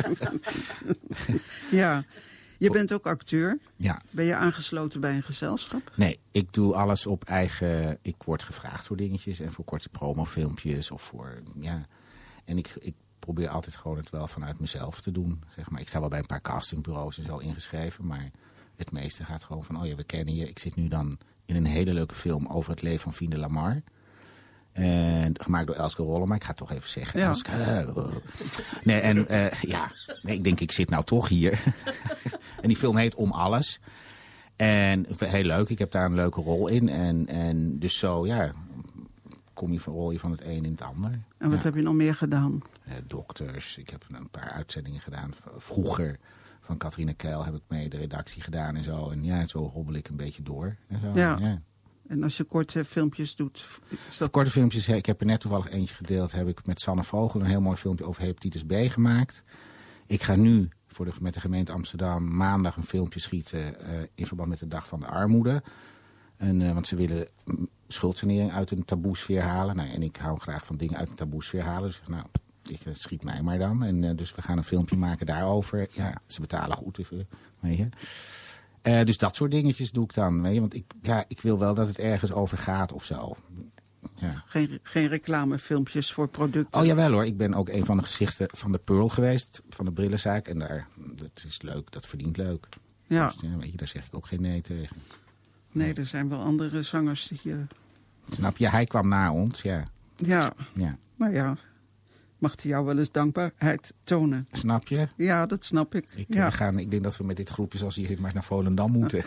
ja. Je bent ook acteur. Ja. Ben je aangesloten bij een gezelschap? Nee, ik doe alles op eigen... Ik word gevraagd voor dingetjes en voor korte promofilmpjes of voor... Ja. En ik, ik probeer altijd gewoon het wel vanuit mezelf te doen. Zeg maar. Ik sta wel bij een paar castingbureaus en zo ingeschreven, maar het meeste gaat gewoon van... Oh ja, we kennen je. Ik zit nu dan in een hele leuke film over het leven van Fien de Lamar. En gemaakt door Elske Rollema. Ik ga het toch even zeggen. Ja. Elske, uh, nee, en uh, ja, nee, ik denk, ik zit nou toch hier. En die film heet Om Alles. En heel leuk, ik heb daar een leuke rol in. En, en dus zo, ja, kom je van rol je van het een in het ander. En wat ja. heb je nog meer gedaan? Uh, dokters, ik heb een paar uitzendingen gedaan. Vroeger van Catharina Keil heb ik mee de redactie gedaan en zo. En ja, zo hobbel ik een beetje door. En zo. Ja. Ja. En als je korte filmpjes doet... Is dat... Korte filmpjes, ik heb er net toevallig eentje gedeeld. Heb ik met Sanne Vogel een heel mooi filmpje over hepatitis B gemaakt. Ik ga nu voor de, met de gemeente Amsterdam maandag een filmpje schieten... Uh, in verband met de Dag van de Armoede. En, uh, want ze willen schuldsanering uit een taboesfeer halen. Nou, en ik hou graag van dingen uit een taboesfeer halen. Dus nou, ik, uh, schiet mij maar dan. En uh, dus we gaan een filmpje maken daarover. Ja, ze betalen goed, weet je. Uh, dus dat soort dingetjes doe ik dan. Weet je? Want ik, ja, ik wil wel dat het ergens over gaat of zo. Ja. Geen, geen reclamefilmpjes voor producten? Oh jawel hoor, ik ben ook een van de gezichten van de Pearl geweest. Van de brillenzaak. En daar, dat is leuk, dat verdient leuk. Ja. Dus, ja, weet je, daar zeg ik ook geen nee tegen. Nee, nee. Er zijn wel andere zangers die... Uh... Snap je, hij kwam na ons, ja. Ja, ja. Nou ja... Mag hij jou wel eens dankbaarheid tonen? Snap je? Ja, dat snap ik. Ik, ja. we gaan, ik denk dat we met dit groepje zoals hier zit maar naar Volendam moeten.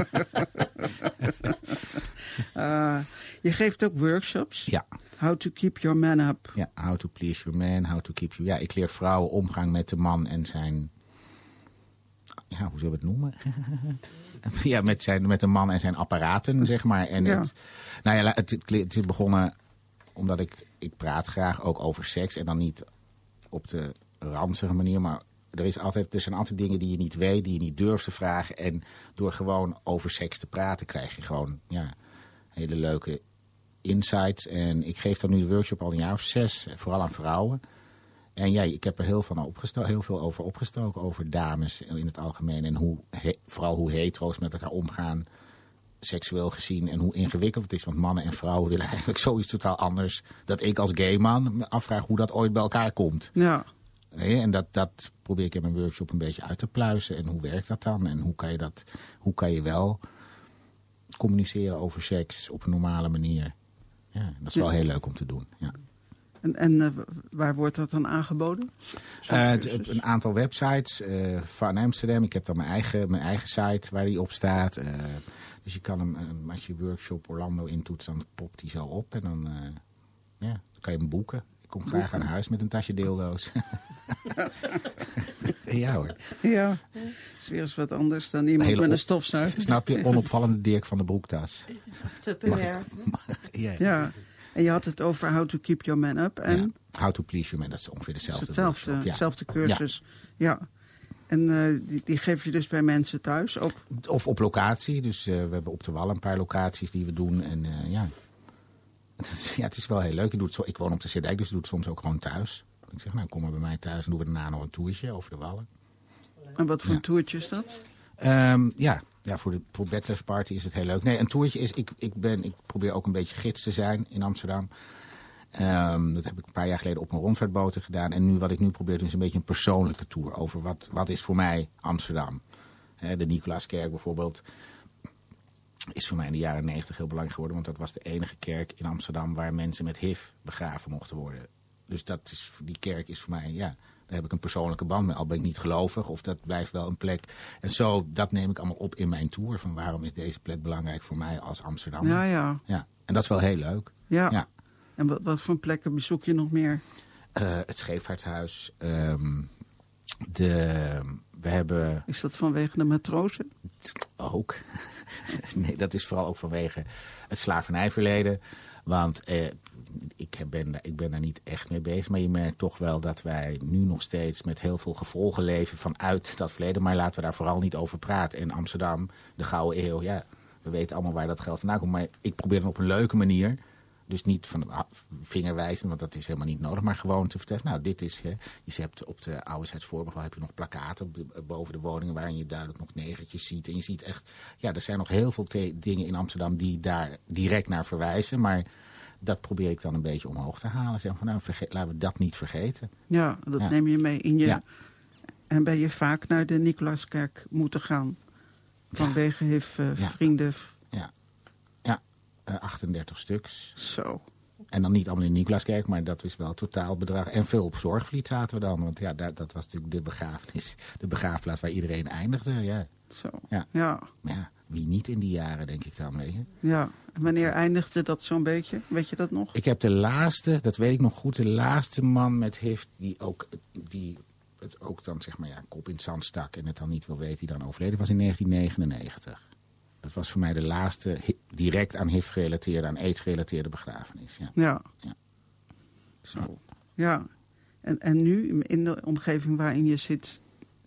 uh, je geeft ook workshops. Ja. How to keep your man up. Ja, how to please your man, how to keep you... Ja, ik leer vrouwen omgang met de man en zijn... Ja, hoe zullen we het noemen? ja, met, zijn, met de man en zijn apparaten, zeg maar. En ja. het, nou ja, het, het, het is begonnen omdat ik... Ik praat graag ook over seks en dan niet op de ranzige manier, maar er, is altijd, er zijn altijd dingen die je niet weet, die je niet durft te vragen. En door gewoon over seks te praten krijg je gewoon ja, hele leuke insights. En ik geef dan nu de workshop al een jaar of zes, vooral aan vrouwen. En ja, ik heb er heel, van opgesto- heel veel over opgestoken, over dames in het algemeen. En hoe, he, vooral hoe hetero's met elkaar omgaan. Seksueel gezien en hoe ingewikkeld het is. Want mannen en vrouwen willen eigenlijk zoiets totaal anders. Dat ik als gay man me afvraag hoe dat ooit bij elkaar komt. Ja. Nee, en dat, dat probeer ik in mijn workshop een beetje uit te pluizen. En hoe werkt dat dan? En hoe kan je, dat, hoe kan je wel communiceren over seks op een normale manier? Ja, dat is wel ja. heel leuk om te doen. Ja. En, en uh, waar wordt dat dan aangeboden? Uh, het, een aantal websites uh, van Amsterdam. Ik heb dan mijn eigen, mijn eigen site waar die op staat. Uh, dus je kan hem, uh, als je workshop Orlando intoetst, dan popt die zo op. En dan, uh, ja, dan kan je hem boeken. kom graag aan huis met een tasje dildo's. Ja hoor. Ja, dat is weer eens wat anders dan iemand Hele met een op- stofzuiger. Snap je? Onopvallende Dirk van de Broektas. Superweer. Ja. Ja, en je had het over How to Keep Your Man Up. En Ja. How to please your man, dat is ongeveer dat is dezelfde. hetzelfde, boodschap. Ja. dezelfde cursus. Ja. En uh, die, die geef je dus bij mensen thuis ook. Of op locatie. Dus uh, we hebben op de Wal een paar locaties die we doen. En uh, ja. Het is, ja, het is wel heel leuk. Ik, doe het zo, ik woon op de Zeedijk, dus ik doe het soms ook gewoon thuis. Ik zeg, nou kom maar bij mij thuis en doen we daarna nog een toertje over de Wallen. En wat voor Ja. een toertje is dat? Um, ja, ja, voor de voor Bachelor's Party is het heel leuk. Nee, een toertje is, ik, ik, ben, ik probeer ook een beetje gids te zijn in Amsterdam. Um, dat heb ik een paar jaar geleden op een rondvaartboten gedaan. En nu wat ik nu probeer te doen is een beetje een persoonlijke tour over wat, wat is voor mij Amsterdam. He, de Nicolaaskerk bijvoorbeeld is voor mij in de jaren negentig heel belangrijk geworden. Want dat was de enige kerk in Amsterdam waar mensen met H I V begraven mochten worden. Dus dat is, die kerk is voor mij, ja, daar heb ik een persoonlijke band mee. Al ben ik niet gelovig of dat blijft wel een plek. En zo, dat neem ik allemaal op in mijn tour. Van waarom is deze plek belangrijk voor mij als Amsterdam? Ja, ja. Ja. En dat is wel heel leuk. Ja. Ja. En wat, wat voor plekken bezoek je nog meer? Uh, het Scheepvaarthuis. Um, de, we hebben Is dat vanwege de matrozen? ook. Nee, dat is vooral ook vanwege het slavernijverleden. Want eh, ik, ben, ik ben daar niet echt mee bezig. Maar je merkt toch wel dat wij nu nog steeds met heel veel gevolgen leven vanuit dat verleden. Maar laten we daar vooral niet over praten. In Amsterdam, de Gouden Eeuw, ja, we weten allemaal waar dat geld vandaan komt. Maar ik probeer dan op een leuke manier. Dus niet van vingerwijzen, want dat is helemaal niet nodig. Maar gewoon te vertellen, nou dit is, hè, je hebt op de Ouderzijdsvoorburgwal heb je nog plakkaten boven de woningen waarin je duidelijk nog negertjes ziet. En je ziet echt, ja, er zijn nog heel veel te- dingen in Amsterdam die daar direct naar verwijzen. Maar dat probeer ik dan een beetje omhoog te halen. Zeg van, nou, verge- laten we dat niet vergeten. Ja, dat Ja. neem je mee in je... Ja. En ben je vaak naar de Nicolaaskerk moeten gaan? Vanwege H I V, uh, Ja. vrienden... Ja, ja uh, achtendertig stuks. Zo. En dan niet allemaal in de Nicolaaskerk, maar dat is wel het totaalbedrag. En veel op Zorgvliet zaten we dan. Want ja, dat, dat was natuurlijk de begrafenis. De begraafplaats waar iedereen eindigde. Ja. Zo. Ja. Ja. Maar ja, wie niet in die jaren, denk ik dan, weet je. Ja. En wanneer eindigde dat zo'n beetje? Weet je dat nog? Ik heb de laatste, dat weet ik nog goed, de laatste man met H I V die ook, die het ook dan zeg maar ja, kop in het zand stak en het dan niet wil weten, die dan overleden was in negentien negenennegentig. Dat was voor mij de laatste hi- direct aan H I V gerelateerde, aan AIDS gerelateerde begrafenis. Ja. Ja. Ja. Zo. Ja. En, en nu, in de omgeving waarin je zit...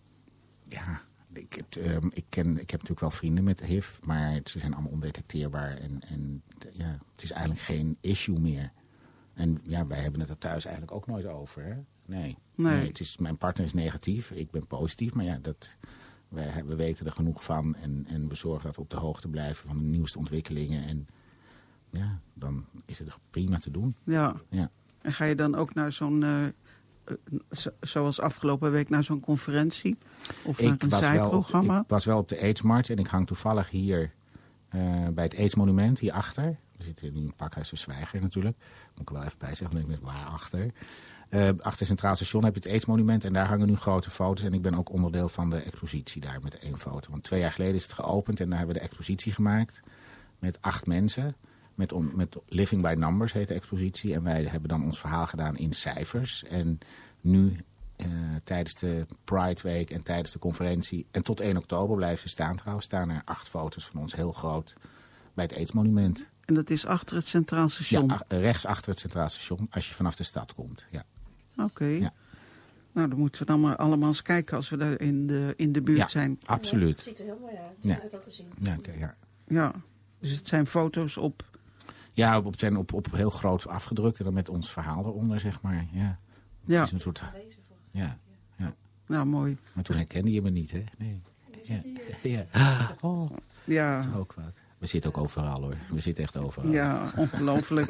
Ja, ik, het, um, ik, ken, ik heb natuurlijk wel vrienden met H I V, maar ze zijn allemaal ondetecteerbaar. En, en ja, het is eigenlijk geen issue meer. En ja, wij hebben het er thuis eigenlijk ook nooit over. Hè? Nee. Nee. nee het is, mijn partner is negatief, ik ben positief. Maar ja, dat, wij, we weten er genoeg van. En, en we zorgen dat we op de hoogte blijven van de nieuwste ontwikkelingen. En ja, dan is het prima te doen. Ja. Ja. En ga je dan ook naar zo'n... Uh, zo, zoals afgelopen week naar zo'n conferentie? Of naar Ik een was, wel op, zijprogramma? ik was wel op de AIDS-markt en ik hang toevallig hier uh, bij het AIDS-monument, hierachter. We zitten nu in Pakhuis de Zwijger natuurlijk. Moet ik er wel even bij zeggen, dan denk ik, waar achter? Uh, achter Centraal Station heb je het AIDS-monument en daar hangen nu grote foto's. En ik ben ook onderdeel van de expositie daar met één foto. Want twee jaar geleden is het geopend en daar hebben we de expositie gemaakt met acht mensen. Met, on, met Living by Numbers heet de expositie. En wij hebben dan ons verhaal gedaan in cijfers. En nu uh, tijdens de Pride Week en tijdens de conferentie... en tot één oktober blijven ze staan trouwens... staan er acht foto's van ons heel groot bij het AIDS-monument. En dat is achter het Centraal Station? Ja, ach, rechts achter het Centraal Station als je vanaf de stad komt. Ja. Oké. Okay. Ja. Nou, dan moeten we dan maar allemaal eens kijken als we daar in de, in de buurt ja, zijn. absoluut. Ja, het ziet er heel mooi uit. Ja. Ik heb het al gezien. Ja, okay, ja. Ja, dus het zijn foto's op... Ja, op, zijn op, op heel groot afgedrukt en dan met ons verhaal eronder, zeg maar. Ja. Ja. Het is een soort... Ja, ja. Nou, mooi. Maar toen herkende je me niet, hè? Nee. Ja. Ja. Oh, ja. Dat is ook wat. We zitten ook overal, hoor. We zitten echt overal. Ja, ongelooflijk.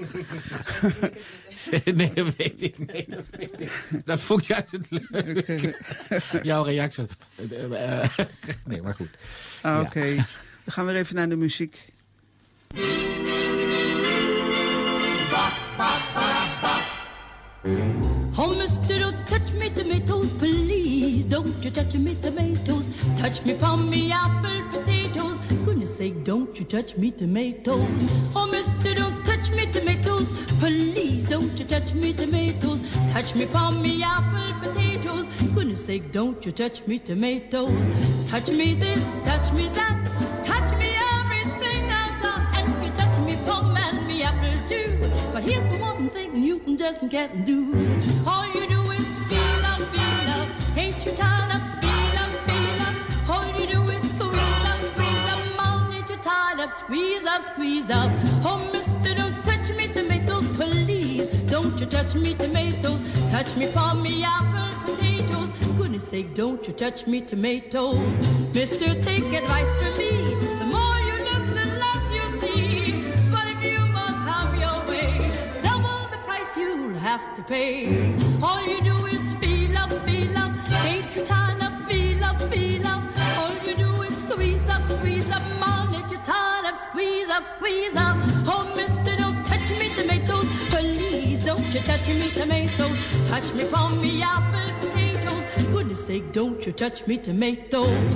Nee, dat weet ik. Nee, dat weet ik. Dat vond ik juist het leuk. Jouw reactie. Nee, maar goed. Ah, Oké. Okay. Ja. Dan gaan we even naar de muziek. Oh, mister, don't touch me tomatoes, please. Don't you touch me tomatoes. Touch me palm, me apple, potatoes. Goodness sake, don't you touch me tomatoes. Oh, mister, don't touch me tomatoes, please. Don't you touch me tomatoes. touch me for me apple potatoes. Goodness sake, don't you touch me tomatoes. Touch me this, touch me that, touch me everything I've got. And you touch me plum and me apple too. But here's one thing you just can't do. All you do is feel up, feel up. Ain't you tired of feel up, feel up? All you do is squeeze up, squeeze up. Mom, ain't you tired of squeeze up, squeeze up? Oh, mister, don't touch me tomatoes, please. Don't you touch me tomatoes. Touch me for me apple potatoes. Goodness sake, don't you touch me tomatoes. Mister, take advice from me. The more you look, the less you see. But if you must have your way, double the price you'll have to pay. All you do is feel up, feel up. Ain't you tired of feel up, feel up? All you do is squeeze up, squeeze up. Mom, ain't you tired of squeeze up, squeeze up? Oh, mister, don't touch me tomatoes, please. Don't you touch me tomatoes. Touch me for me apple potatoes. Goodness sake, don't you touch me tomatoes.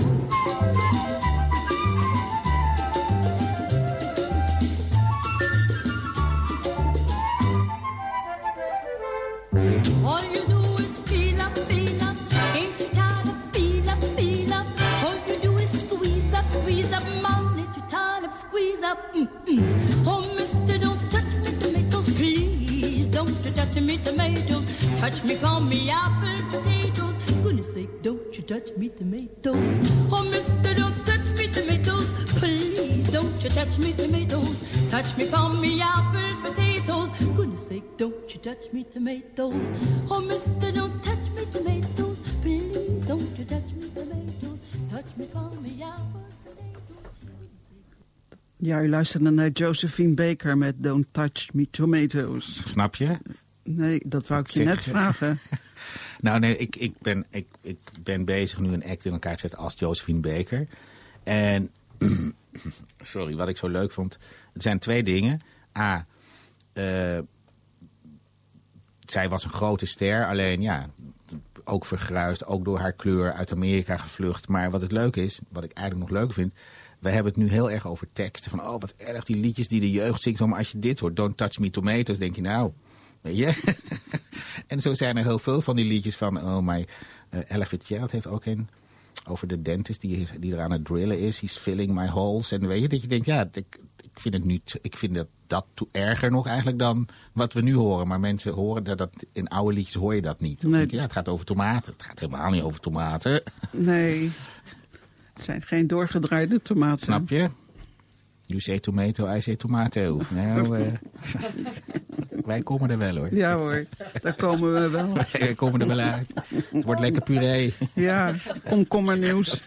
All you do is feel up, feel up. Ain't you tired of feel up, feel up? All you do is squeeze up, squeeze up. Mom, ain't you tired of squeeze up? Mm-mm. Oh, mister, don't touch me tomatoes, please. Don't you touch me tomatoes. Touch me for me apple potatoes. Goodness sake, don't you touch me tomatoes. Oh, mister, don't touch me tomatoes, please. Don't you touch me tomatoes. Touch me for me apple potatoes. Goodness sake, don't you touch me tomatoes. Oh, mister, don't touch me tomatoes, please. Don't you touch me tomatoes. Touch me for me apple potatoes. Ja, u luisterde naar Josephine Baker met Don't Touch Me Tomatoes. Snap je? Nee, dat wou ik je Zeg- net vragen. Nou nee, ik, ik, ben, ik, ik ben bezig nu een act in elkaar te zetten als Josephine Baker. En, sorry, wat ik zo leuk vond. Het zijn twee dingen. A, uh, zij was een grote ster, alleen ja, ook vergruisd, ook door haar kleur uit Amerika gevlucht. Maar wat het leuk is, wat ik eigenlijk nog leuk vind, we hebben het nu heel erg over teksten. Van, oh wat erg, die liedjes die de jeugd zingt. Maar als je dit hoort, Don't Touch Me Tomatoes, denk je nou, weet je. En zo zijn er heel veel van die liedjes van, oh my, uh, Ella Fitzgerald heeft ook een over de dentist die, is, die er aan het drillen is. He's filling my holes. En weet je, dat je denkt, ja, ik, ik vind het nu, ik vind dat, dat toe erger nog eigenlijk dan wat we nu horen. Maar mensen horen dat, dat in oude liedjes hoor je dat niet. Dan Nee. denk je, ja, het gaat over tomaten. Het gaat helemaal niet over tomaten. Nee, het zijn geen doorgedraaide tomaten. Snap je? You say tomato, I say tomato. Nou, uh, wij komen er wel hoor. Ja hoor, daar komen we wel. Wij komen er wel uit. Het wordt lekker puree. Ja, komkommernieuws.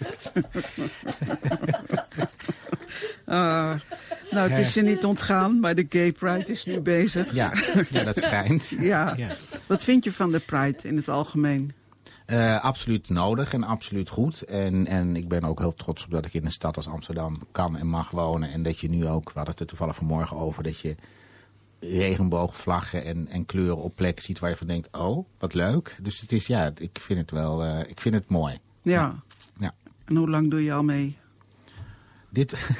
uh, nou, het is je niet ontgaan, maar de Gay Pride is nu bezig. Ja, ja dat schijnt. Ja. Ja. Wat vind je van de Pride in het algemeen? Uh, absoluut nodig en absoluut goed. En, en ik ben ook heel trots op dat ik in een stad als Amsterdam kan en mag wonen. En dat je nu ook, we hadden het er toevallig vanmorgen over, dat je regenboogvlaggen en, en kleuren op plekken ziet waar je van denkt, oh, wat leuk. Dus het is, ja, ik vind het wel, uh, ik vind het mooi. Ja. Ja. En hoe lang doe je al mee? Dit,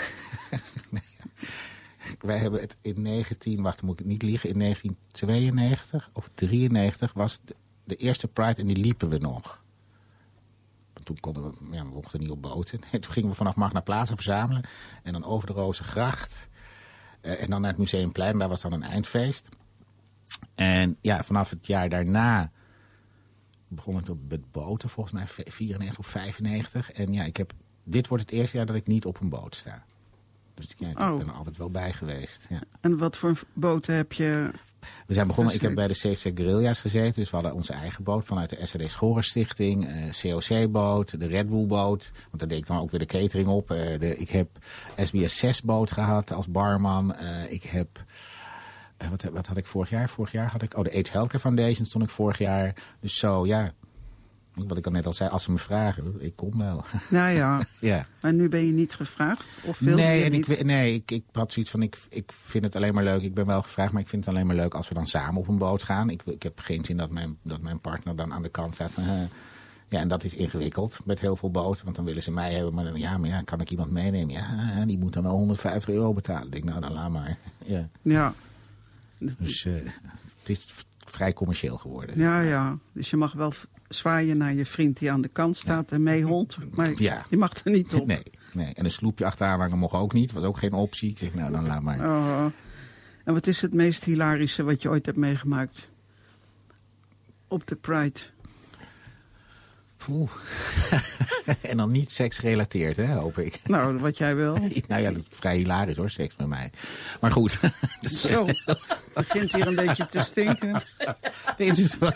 wij hebben het in negentien, wacht, moet ik niet liegen, in negentien tweeënnegentig of drieënnegentig was de, de eerste Pride en die liepen we nog. Toen konden we, ja, we mochten niet op boten. En toen gingen we vanaf Magna Plaza verzamelen en dan over de Rozengracht. Uh, en dan naar het Museumplein, daar was dan een eindfeest. En ja, vanaf het jaar daarna begon het op met boten, volgens mij vierennegentig of vijfennegentig. En ja, ik heb, dit wordt het eerste jaar dat ik niet op een boot sta. Dus ja, ik Oh. ben er altijd wel bij geweest. Ja. En wat voor boten heb je? We zijn begonnen, ik heb Gezeten. bij de Safe Sex Guerrilla's gezeten. Dus we hadden onze eigen boot vanuit de S R D Schorer Stichting. Uh, C O C-boot, de Red Bull-boot. Want daar deed ik dan ook weer de catering op. Uh, de, ik heb S B S zes-boot gehad als barman. Uh, ik heb... Uh, wat, wat had ik vorig jaar? Vorig jaar had ik... Oh, de AIDS Healthcare Foundation stond ik vorig jaar. Dus zo, ja. Wat ik al net al zei, als ze me vragen, ik kom wel. Nou ja, Ja. maar nu ben je niet gevraagd? Of wilde Nee, je en niet? ik, nee ik, ik had zoiets van, ik, ik vind het alleen maar leuk. Ik ben wel gevraagd, maar ik vind het alleen maar leuk als we dan samen op een boot gaan. Ik, ik heb geen zin dat mijn, dat mijn partner dan aan de kant staat van... Uh, ja, en dat is ingewikkeld met heel veel boten. Want dan willen ze mij hebben. Maar dan, ja, maar ja, kan ik iemand meenemen? Ja, die moet dan wel honderdvijftig euro betalen. Ik denk, nou, dan laat maar. Ja. Ja. Dus uh, het is, vrij commercieel geworden. Ja, ja. Dus je mag wel v- zwaaien naar je vriend die aan de kant staat en meeholt. Maar Ja. je mag er niet op. Nee, nee. En een sloepje achteraan hangen mocht ook niet. Was ook geen optie. Ik zeg, nou, dan laat maar. Oh. En wat is het meest hilarische wat je ooit hebt meegemaakt? Op de Pride. Poeh. En dan niet seksgerelateerd, hè, hoop ik. Nou, wat jij wil. Nou ja, dat is vrij hilarisch hoor, seks met mij. Maar goed. Zo, het begint hier een beetje te stinken. Dit is wel...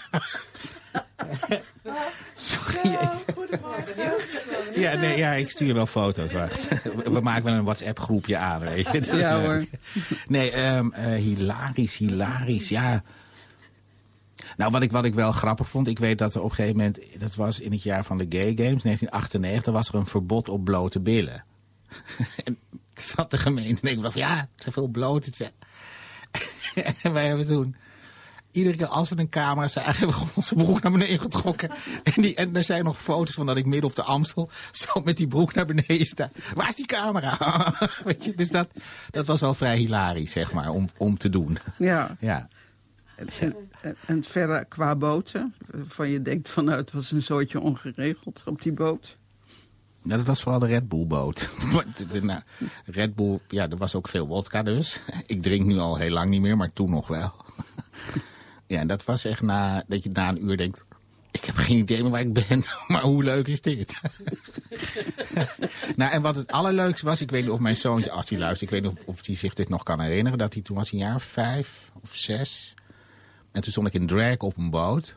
Sorry. Ja, nee, ja, ik stuur wel foto's, wacht. We maken wel een WhatsApp-groepje aan, weet je. Dat is Ja, leuk. hoor. Nee, um, uh, hilarisch, hilarisch, ja. Nou, wat ik, wat ik wel grappig vond, ik weet dat er op een gegeven moment... dat was in het jaar van de Gay Games, negentien achtennegentig... was er een verbod op blote billen. En ik zat de gemeente en ik dacht, ja, te veel bloot. En wij hebben toen... Iedere keer als we een camera zagen, hebben we gewoon onze broek naar beneden getrokken. En, die, en er zijn nog foto's van dat ik midden op de Amstel zo met die broek naar beneden sta. Waar is die camera? Weet je, dus dat, dat was wel vrij hilarisch, zeg maar, om, om te doen. Ja. Ja. En, en, en verder qua boten, van je denkt van nou, het was een soortje ongeregeld op die boot. Nou, dat was vooral de Red Bull boot. Nou, Red Bull, ja, er was ook veel wodka dus. Ik drink nu al heel lang niet meer, maar toen nog wel. Ja, en dat was echt na, dat je na een uur denkt... ik heb geen idee meer waar ik ben, maar hoe leuk is dit? Nou, en wat het allerleukste was... ik weet niet of mijn zoontje, als hij luistert... ik weet niet of, of hij zich dit nog kan herinneren... dat hij toen was een jaar of vijf of zes... en toen stond ik in drag op een boot...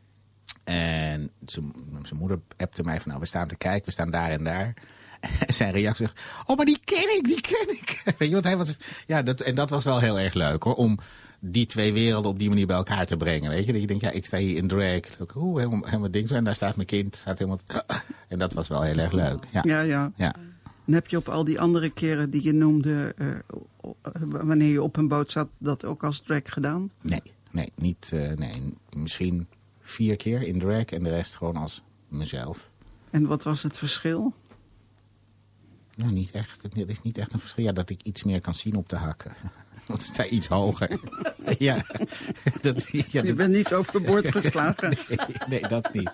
en zijn moeder appte mij van... nou, we staan te kijken, we staan daar en daar... En zijn reactie zegt, oh, maar die ken ik, die ken ik. Weet je, want hij was, ja, dat, en dat was wel heel erg leuk, hoor. Om die twee werelden op die manier bij elkaar te brengen. Weet je, dat je denkt, ja, ik sta hier in drag. Oeh, helemaal, helemaal ding zo. En daar staat mijn kind. Staat helemaal, en dat was wel heel erg leuk. Ja, Ja, ja. ja. En heb je op al die andere keren die je noemde... Uh, wanneer je op een boot zat, dat ook als drag gedaan? Nee, nee, niet, uh, nee. Misschien vier keer in drag en de rest gewoon als mezelf. En wat was het verschil? Nou, niet echt. Het is niet echt een verschil. Ja, dat ik iets meer kan zien op de hakken. Want het staat iets hoger. Ja, dat, ja, Je dat... bent niet overboord geslagen. Nee, nee, dat niet.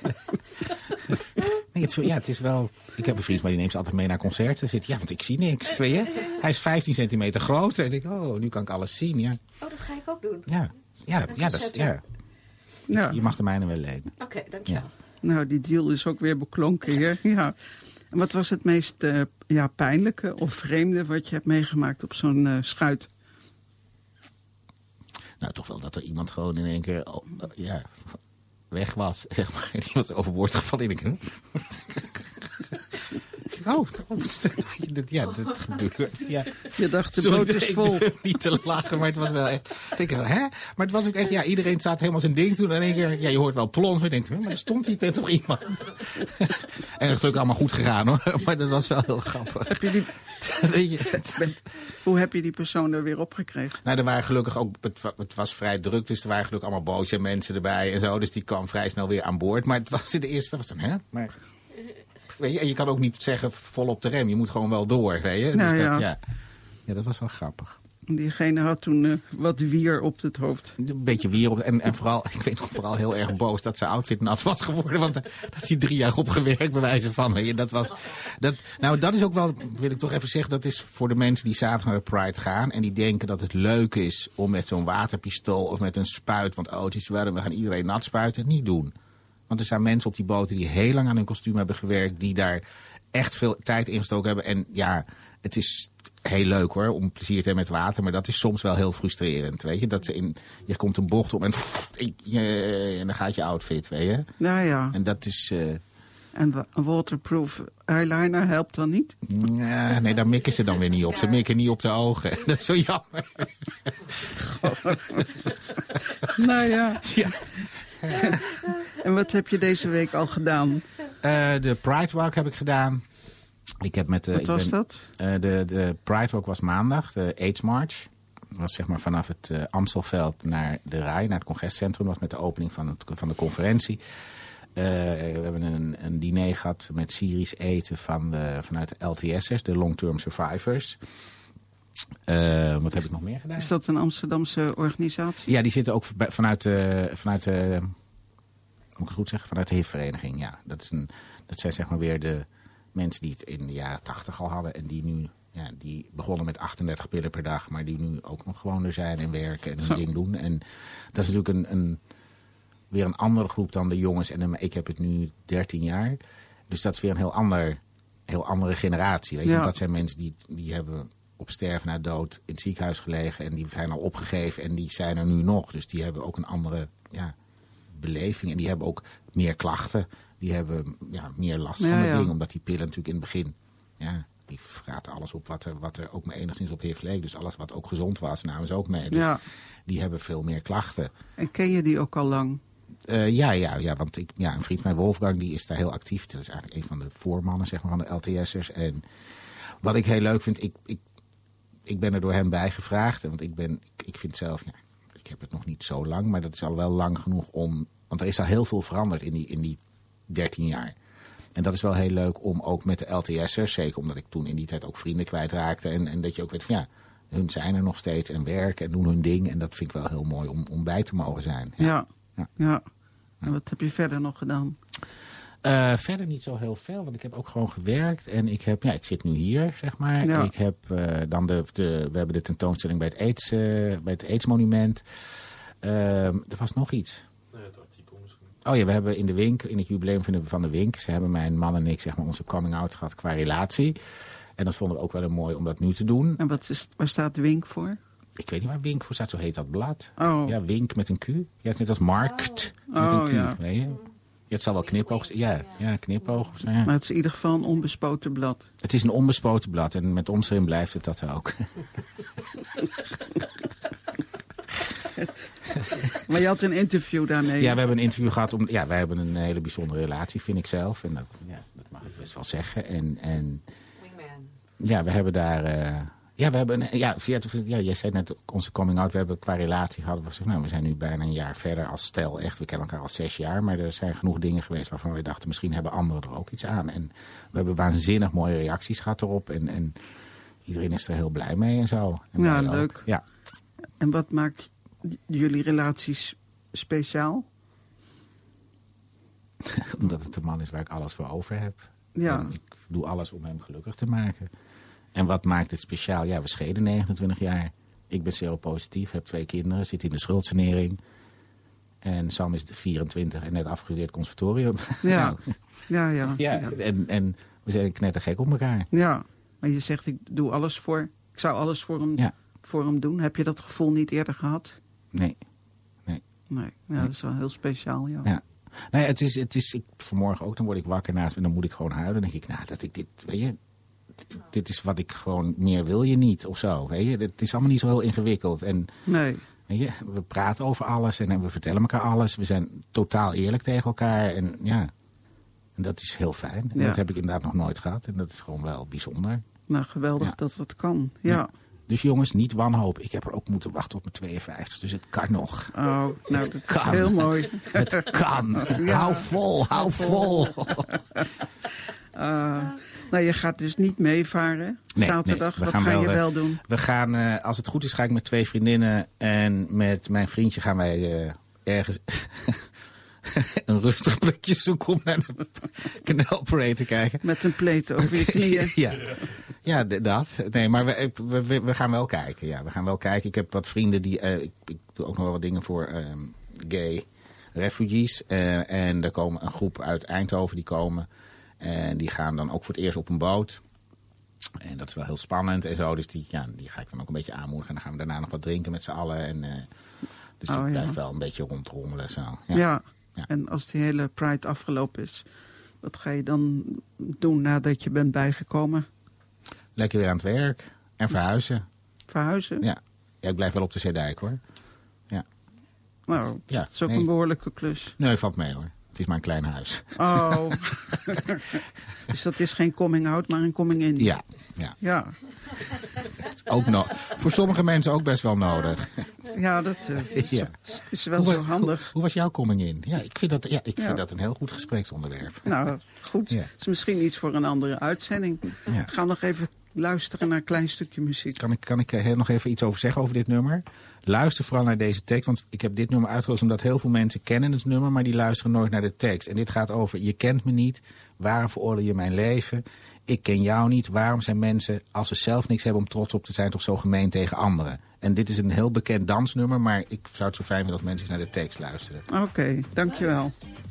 Nee, het, is, ja, het is wel... Ik heb een vriend, maar die neemt ze altijd mee naar concerten. Zit, ja, want ik zie niks. Weet je? Hij is vijftien centimeter groter. En ik denk, oh, nu kan ik alles zien. Ja, Oh, dat ga ik ook doen. ja, ja, ja, dat is, ja. Ja. Je mag de mijne wel lenen. Oké, okay, dankjewel. Ja. Nou, die deal is ook weer beklonken hier. Ja. En wat was het meest uh, ja, pijnlijke of vreemde wat je hebt meegemaakt op zo'n uh, schuit? Nou, toch wel dat er iemand gewoon in één keer oh, ja, weg was, zeg maar. Die was overboord gevallen. En ik, oh, ja, dat gebeurt. Ja. Je dacht, de Sorry, boot is vol. ik durf niet te lachen, maar het was wel echt... Ik denk, hè? Maar het was ook echt, ja, iedereen staat helemaal zijn ding toen. En in één keer, ja, je hoort wel plons. Maar je denkt, maar er stond hier toch iemand. En het is natuurlijk allemaal goed gegaan, hoor. Maar dat was wel heel grappig. Heb je die... Weet je, met... Hoe heb je die persoon er weer opgekregen? Nou, er waren gelukkig ook, het, het was vrij druk, dus er waren gelukkig allemaal bootjes en mensen erbij en zo. Dus die kwam vrij snel weer aan boord. Maar het was in de eerste, dat was dan, hè? Maar, weet je, en je kan ook niet zeggen vol op de rem. Je moet gewoon wel door, weet je. Nou, dus dat, ja. ja. Ja, dat was wel grappig. Diegene had toen uh, wat wier op het hoofd. Een beetje wier op. En, en vooral, ik weet nog vooral heel erg boos dat zijn outfit nat was geworden. Want uh, dat is hij drie jaar opgewerkt, bij wijze van. Weet je, dat was, dat, nou, dat is ook wel, wil ik toch even zeggen, dat is voor de mensen die zaterdag naar de Pride gaan. En die denken dat het leuk is om met zo'n waterpistool of met een spuit. Want oh, het is warm, we gaan iedereen nat spuiten. Niet doen. Want er zijn mensen op die boten die heel lang aan hun kostuum hebben gewerkt. Die daar echt veel tijd in gestoken hebben. En ja, het is heel leuk hoor, om plezier te hebben met water. Maar dat is soms wel heel frustrerend, weet je. Dat ze in, je komt een bocht op en, pff, je, en dan gaat je outfit, weet je. Nou ja. En dat is... Uh, en een waterproof eyeliner helpt dan niet? Ja, nee, daar mikken ze dan weer niet op. Ze mikken niet op de ogen. Dat is zo jammer. Nou ja. Ja. En wat heb je deze week al gedaan? Uh, de Pride Walk heb ik gedaan. Ik heb met, uh, wat ik was ben, dat? Uh, de, de Pride Walk was maandag, de AIDS March. Dat was zeg maar vanaf het uh, Amstelveld naar de Rai, naar het congrescentrum. Dat was met de opening van, het, van de conferentie. Uh, we hebben een, een diner gehad met Syrisch eten van de, vanuit de L T S'ers, de Long Term Survivors. Uh, wat heb ik nog meer gedaan? Is dat een Amsterdamse organisatie? Ja, die zitten ook vanuit, uh, vanuit uh, moet ik het goed zeggen, vanuit de H I V-vereniging. Ja, dat, is een, dat zijn zeg maar weer de mensen die het in de jaren tachtig al hadden. En die nu, ja, die begonnen met achtendertig pillen per dag. Maar die nu ook nog gewoon er zijn en werken en hun Zo. ding doen. En dat is natuurlijk een, een, weer een andere groep dan de jongens. En de, ik heb het nu dertien jaar. Dus dat is weer een heel, ander, heel andere generatie. Weet je? Ja. Want dat zijn mensen die, die hebben op sterven na dood in het ziekenhuis gelegen. En die zijn al opgegeven en die zijn er nu nog. Dus die hebben ook een andere ja, beleving. En die hebben ook meer klachten. Die hebben ja, meer last ja, van het ja. ding. Omdat die pillen natuurlijk in het begin... Ja, die vraten alles op wat er, wat er ook maar enigszins op heeft leek. Dus alles wat ook gezond was, namen ze ook mee. Dus ja. die hebben veel meer klachten. En ken je die ook al lang? Uh, ja, ja, ja, want ik, ja, een vriend van mij, Wolfgang, die is daar heel actief. Dat is eigenlijk een van de voormannen zeg maar, van de L T S'ers. En wat ik heel leuk vind, ik, ik, ik ben er door hem bij gevraagd. Want ik, ben, ik, ik vind zelf, ja, ik heb het nog niet zo lang, maar dat is al wel lang genoeg om... Want er is al heel veel veranderd in die, in die dertien jaar. En dat is wel heel leuk om ook met de L T S'ers, zeker omdat ik toen in die tijd ook vrienden kwijtraakte. En, en dat je ook weet van ja, hun zijn er nog steeds en werken en doen hun ding. En dat vind ik wel heel mooi om, om bij te mogen zijn. Ja. Ja, ja. ja. En wat heb je verder nog gedaan? Uh, verder niet zo heel veel, want ik heb ook gewoon gewerkt. En ik heb, ja, ik zit nu hier, zeg maar. Ja. Ik heb uh, dan de, de, we hebben de tentoonstelling bij het AIDS, uh, bij het AIDS-monument. Uh, er was nog iets. Oh ja, we hebben in de Wink, in het jubileum van de Wink, ze hebben mijn man en ik zeg maar onze coming-out gehad qua relatie. En dat vonden we ook wel heel mooi om dat nu te doen. En wat is, waar staat Wink voor? Ik weet niet waar Wink voor staat, zo heet dat blad. Oh. Ja, Wink met een Q. Ja, het is net als Markt oh. met een Oh, Q. ja. Weet je? Ja, het zal wel knipoog zijn. Ja, ja, knipoog. Ja. Maar het is in ieder geval een onbespoten blad. Het is een onbespoten blad en met ons erin blijft het dat ook. Maar je had een interview daarmee. Ja, we hebben een interview gehad. Om, ja, wij hebben een hele bijzondere relatie, vind ik zelf. En dat, ja, dat mag ik best wel zeggen. En, en ja, we hebben daar... Uh, ja, we hebben een, ja, ja, jij zei net onze coming out. We hebben qua relatie gehad. We, nou, we zijn nu bijna een jaar verder als stel. Echt, we kennen elkaar al zes jaar. Maar er zijn genoeg dingen geweest waarvan we dachten... misschien hebben anderen er ook iets aan. En we hebben waanzinnig mooie reacties gehad erop. En, en iedereen is er heel blij mee en zo. En ja, leuk. Ja. En wat maakt jullie relaties speciaal? Omdat het de man is waar ik alles voor over heb. Ja. En ik doe alles om hem gelukkig te maken. En wat maakt het speciaal? Ja, we scheiden negenentwintig jaar. Ik ben seropositief, heb twee kinderen, zit in de schuldsanering. En Sam is vierentwintig en net afgestudeerd conservatorium. Ja, nou, ja, ja. ja, ja. En, en we zijn knettergek op elkaar. Ja, maar je zegt ik doe alles voor... Ik zou alles voor hem, ja. voor hem doen. Heb je dat gevoel niet eerder gehad? Nee. Nee. Nee, ja, nee. Dat is wel heel speciaal, ja. Ja. Nee, het is, het is ik, vanmorgen ook, dan word ik wakker naast me en dan moet ik gewoon huilen. Dan denk ik, nou, dat ik dit, weet je, dit, dit is wat ik gewoon, meer wil je niet of zo, weet je. Het is allemaal niet zo heel ingewikkeld. En, nee. Weet je, we praten over alles en, en we vertellen elkaar alles. We zijn totaal eerlijk tegen elkaar en ja, en dat is heel fijn. En ja. Dat heb ik inderdaad nog nooit gehad en dat is gewoon wel bijzonder. Nou, geweldig ja. dat dat kan, ja. ja. Dus jongens, niet wanhoop. Ik heb er ook moeten wachten op mijn tweeënvijftig, dus het kan nog. Oh, nou, het dat kan. is heel mooi. Het kan. Ja. Hou vol, hou vol. uh, nou, je gaat dus niet meevaren nee, zaterdag. Nee, Wat ga wel, je wel doen? We gaan, uh, als het goed is, ga ik met twee vriendinnen en met mijn vriendje gaan wij uh, ergens... een rustig plekje zoeken om naar de kanaalparade te kijken. Met een pleet over je knieën. ja, ja dat. Nee, maar we, we, we gaan wel kijken. Ja, we gaan wel kijken. Ik heb wat vrienden die... Uh, ik, ik doe ook nog wel wat dingen voor uh, gay refugees. Uh, en er komen een groep uit Eindhoven die komen. En die gaan dan ook voor het eerst op een boot. En dat is wel heel spannend en zo. Dus die, ja, die ga ik dan ook een beetje aanmoedigen. En dan gaan we daarna nog wat drinken met z'n allen. En, uh, dus oh, ik blijf ja. wel een beetje rondrommelen. Zo. Ja. ja. Ja. En als die hele Pride afgelopen is, wat ga je dan doen nadat je bent bijgekomen? Lekker weer aan het werk en verhuizen. Verhuizen? Ja, ja ik blijf wel op de Zeedijk hoor. Ja. Nou, ja, dat is ook nee. een behoorlijke klus. Nee, valt mee hoor. Het is maar een klein huis. Oh. Dus dat is geen coming out, maar een coming in. Ja. Ja. ja. Ook no- voor sommige mensen ook best wel nodig. Ja, dat uh, is, ja. is wel hoe, zo handig. Hoe, hoe was jouw coming in? Ja, ik vind dat, ja, ik vind ja. dat een heel goed gespreksonderwerp. Nou, goed. Ja. Dat is misschien iets voor een andere uitzending. Ja. Ga nog even luisteren naar een klein stukje muziek. Kan ik, kan ik er nog even iets over zeggen over dit nummer? Luister vooral naar deze tekst, want ik heb dit nummer uitgekozen omdat heel veel mensen kennen het nummer, maar die luisteren nooit naar de tekst. En dit gaat over, je kent me niet, waarom veroordeel je mijn leven? Ik ken jou niet, waarom zijn mensen, als ze zelf niks hebben om trots op te zijn, toch zo gemeen tegen anderen? En dit is een heel bekend dansnummer, maar ik zou het zo fijn vinden als mensen eens naar de tekst luisteren. Oké, okay, dankjewel.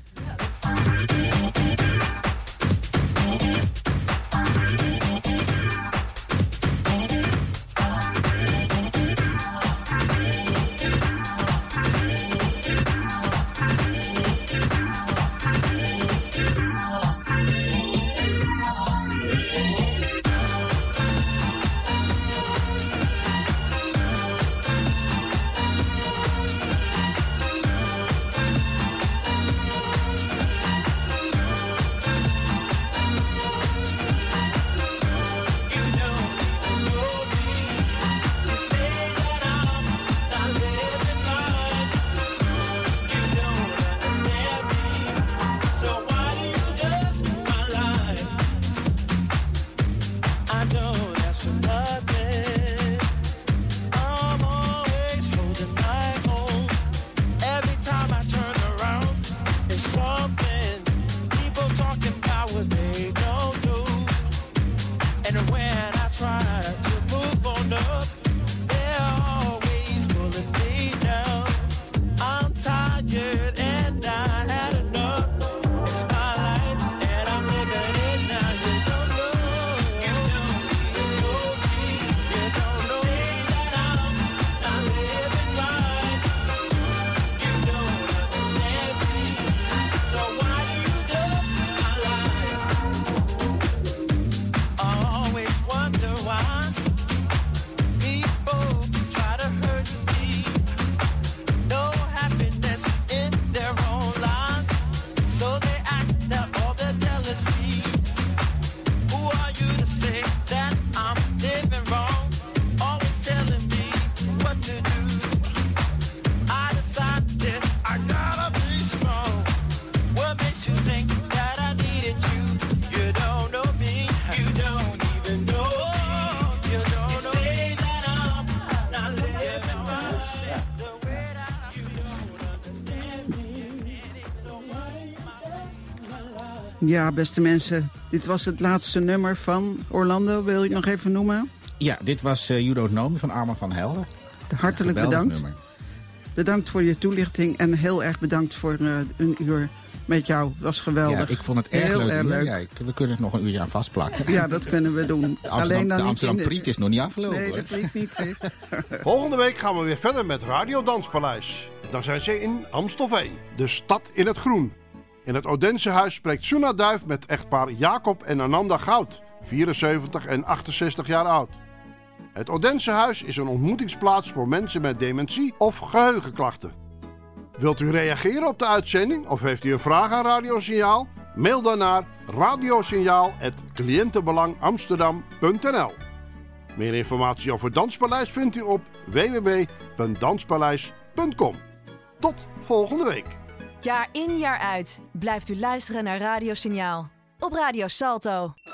Ja, beste mensen, dit was het laatste nummer van Orlando. Wil je het nog even noemen? Ja, dit was uh, You Don't Know Me van Armand van Helden. Hartelijk bedankt. Nummer. Bedankt voor je toelichting en heel erg bedankt voor uh, een uur met jou. Dat was geweldig. Ja, ik vond het erg heel leuk. Erg leuk. Ja, ik, we kunnen er nog een uurtje aan vastplakken. Ja, dat kunnen we doen. De Amsterdam, Alleen dan de niet Amsterdam in de... Priet is nog niet afgelopen. Nee, dat weet niet. He. Volgende week gaan we weer verder met Radio Danspaleis. Dan zijn ze in Amstelveen, de stad in het groen. In het Odense huis spreekt Suna Duif met echtpaar Jacob en Ananda Goud, vierenzeventig en achtenzestig jaar oud. Het Odense huis is een ontmoetingsplaats voor mensen met dementie of geheugenklachten. Wilt u reageren op de uitzending of heeft u een vraag aan Radiosignaal? Mail dan naar radiosignaal apenstaartje cliëntenbelangamsterdam punt n l. Meer informatie over Danspaleis vindt u op w w w punt danspaleis punt com. Tot volgende week. Jaar in jaar uit blijft u luisteren naar Radiosignaal op Radio Salto.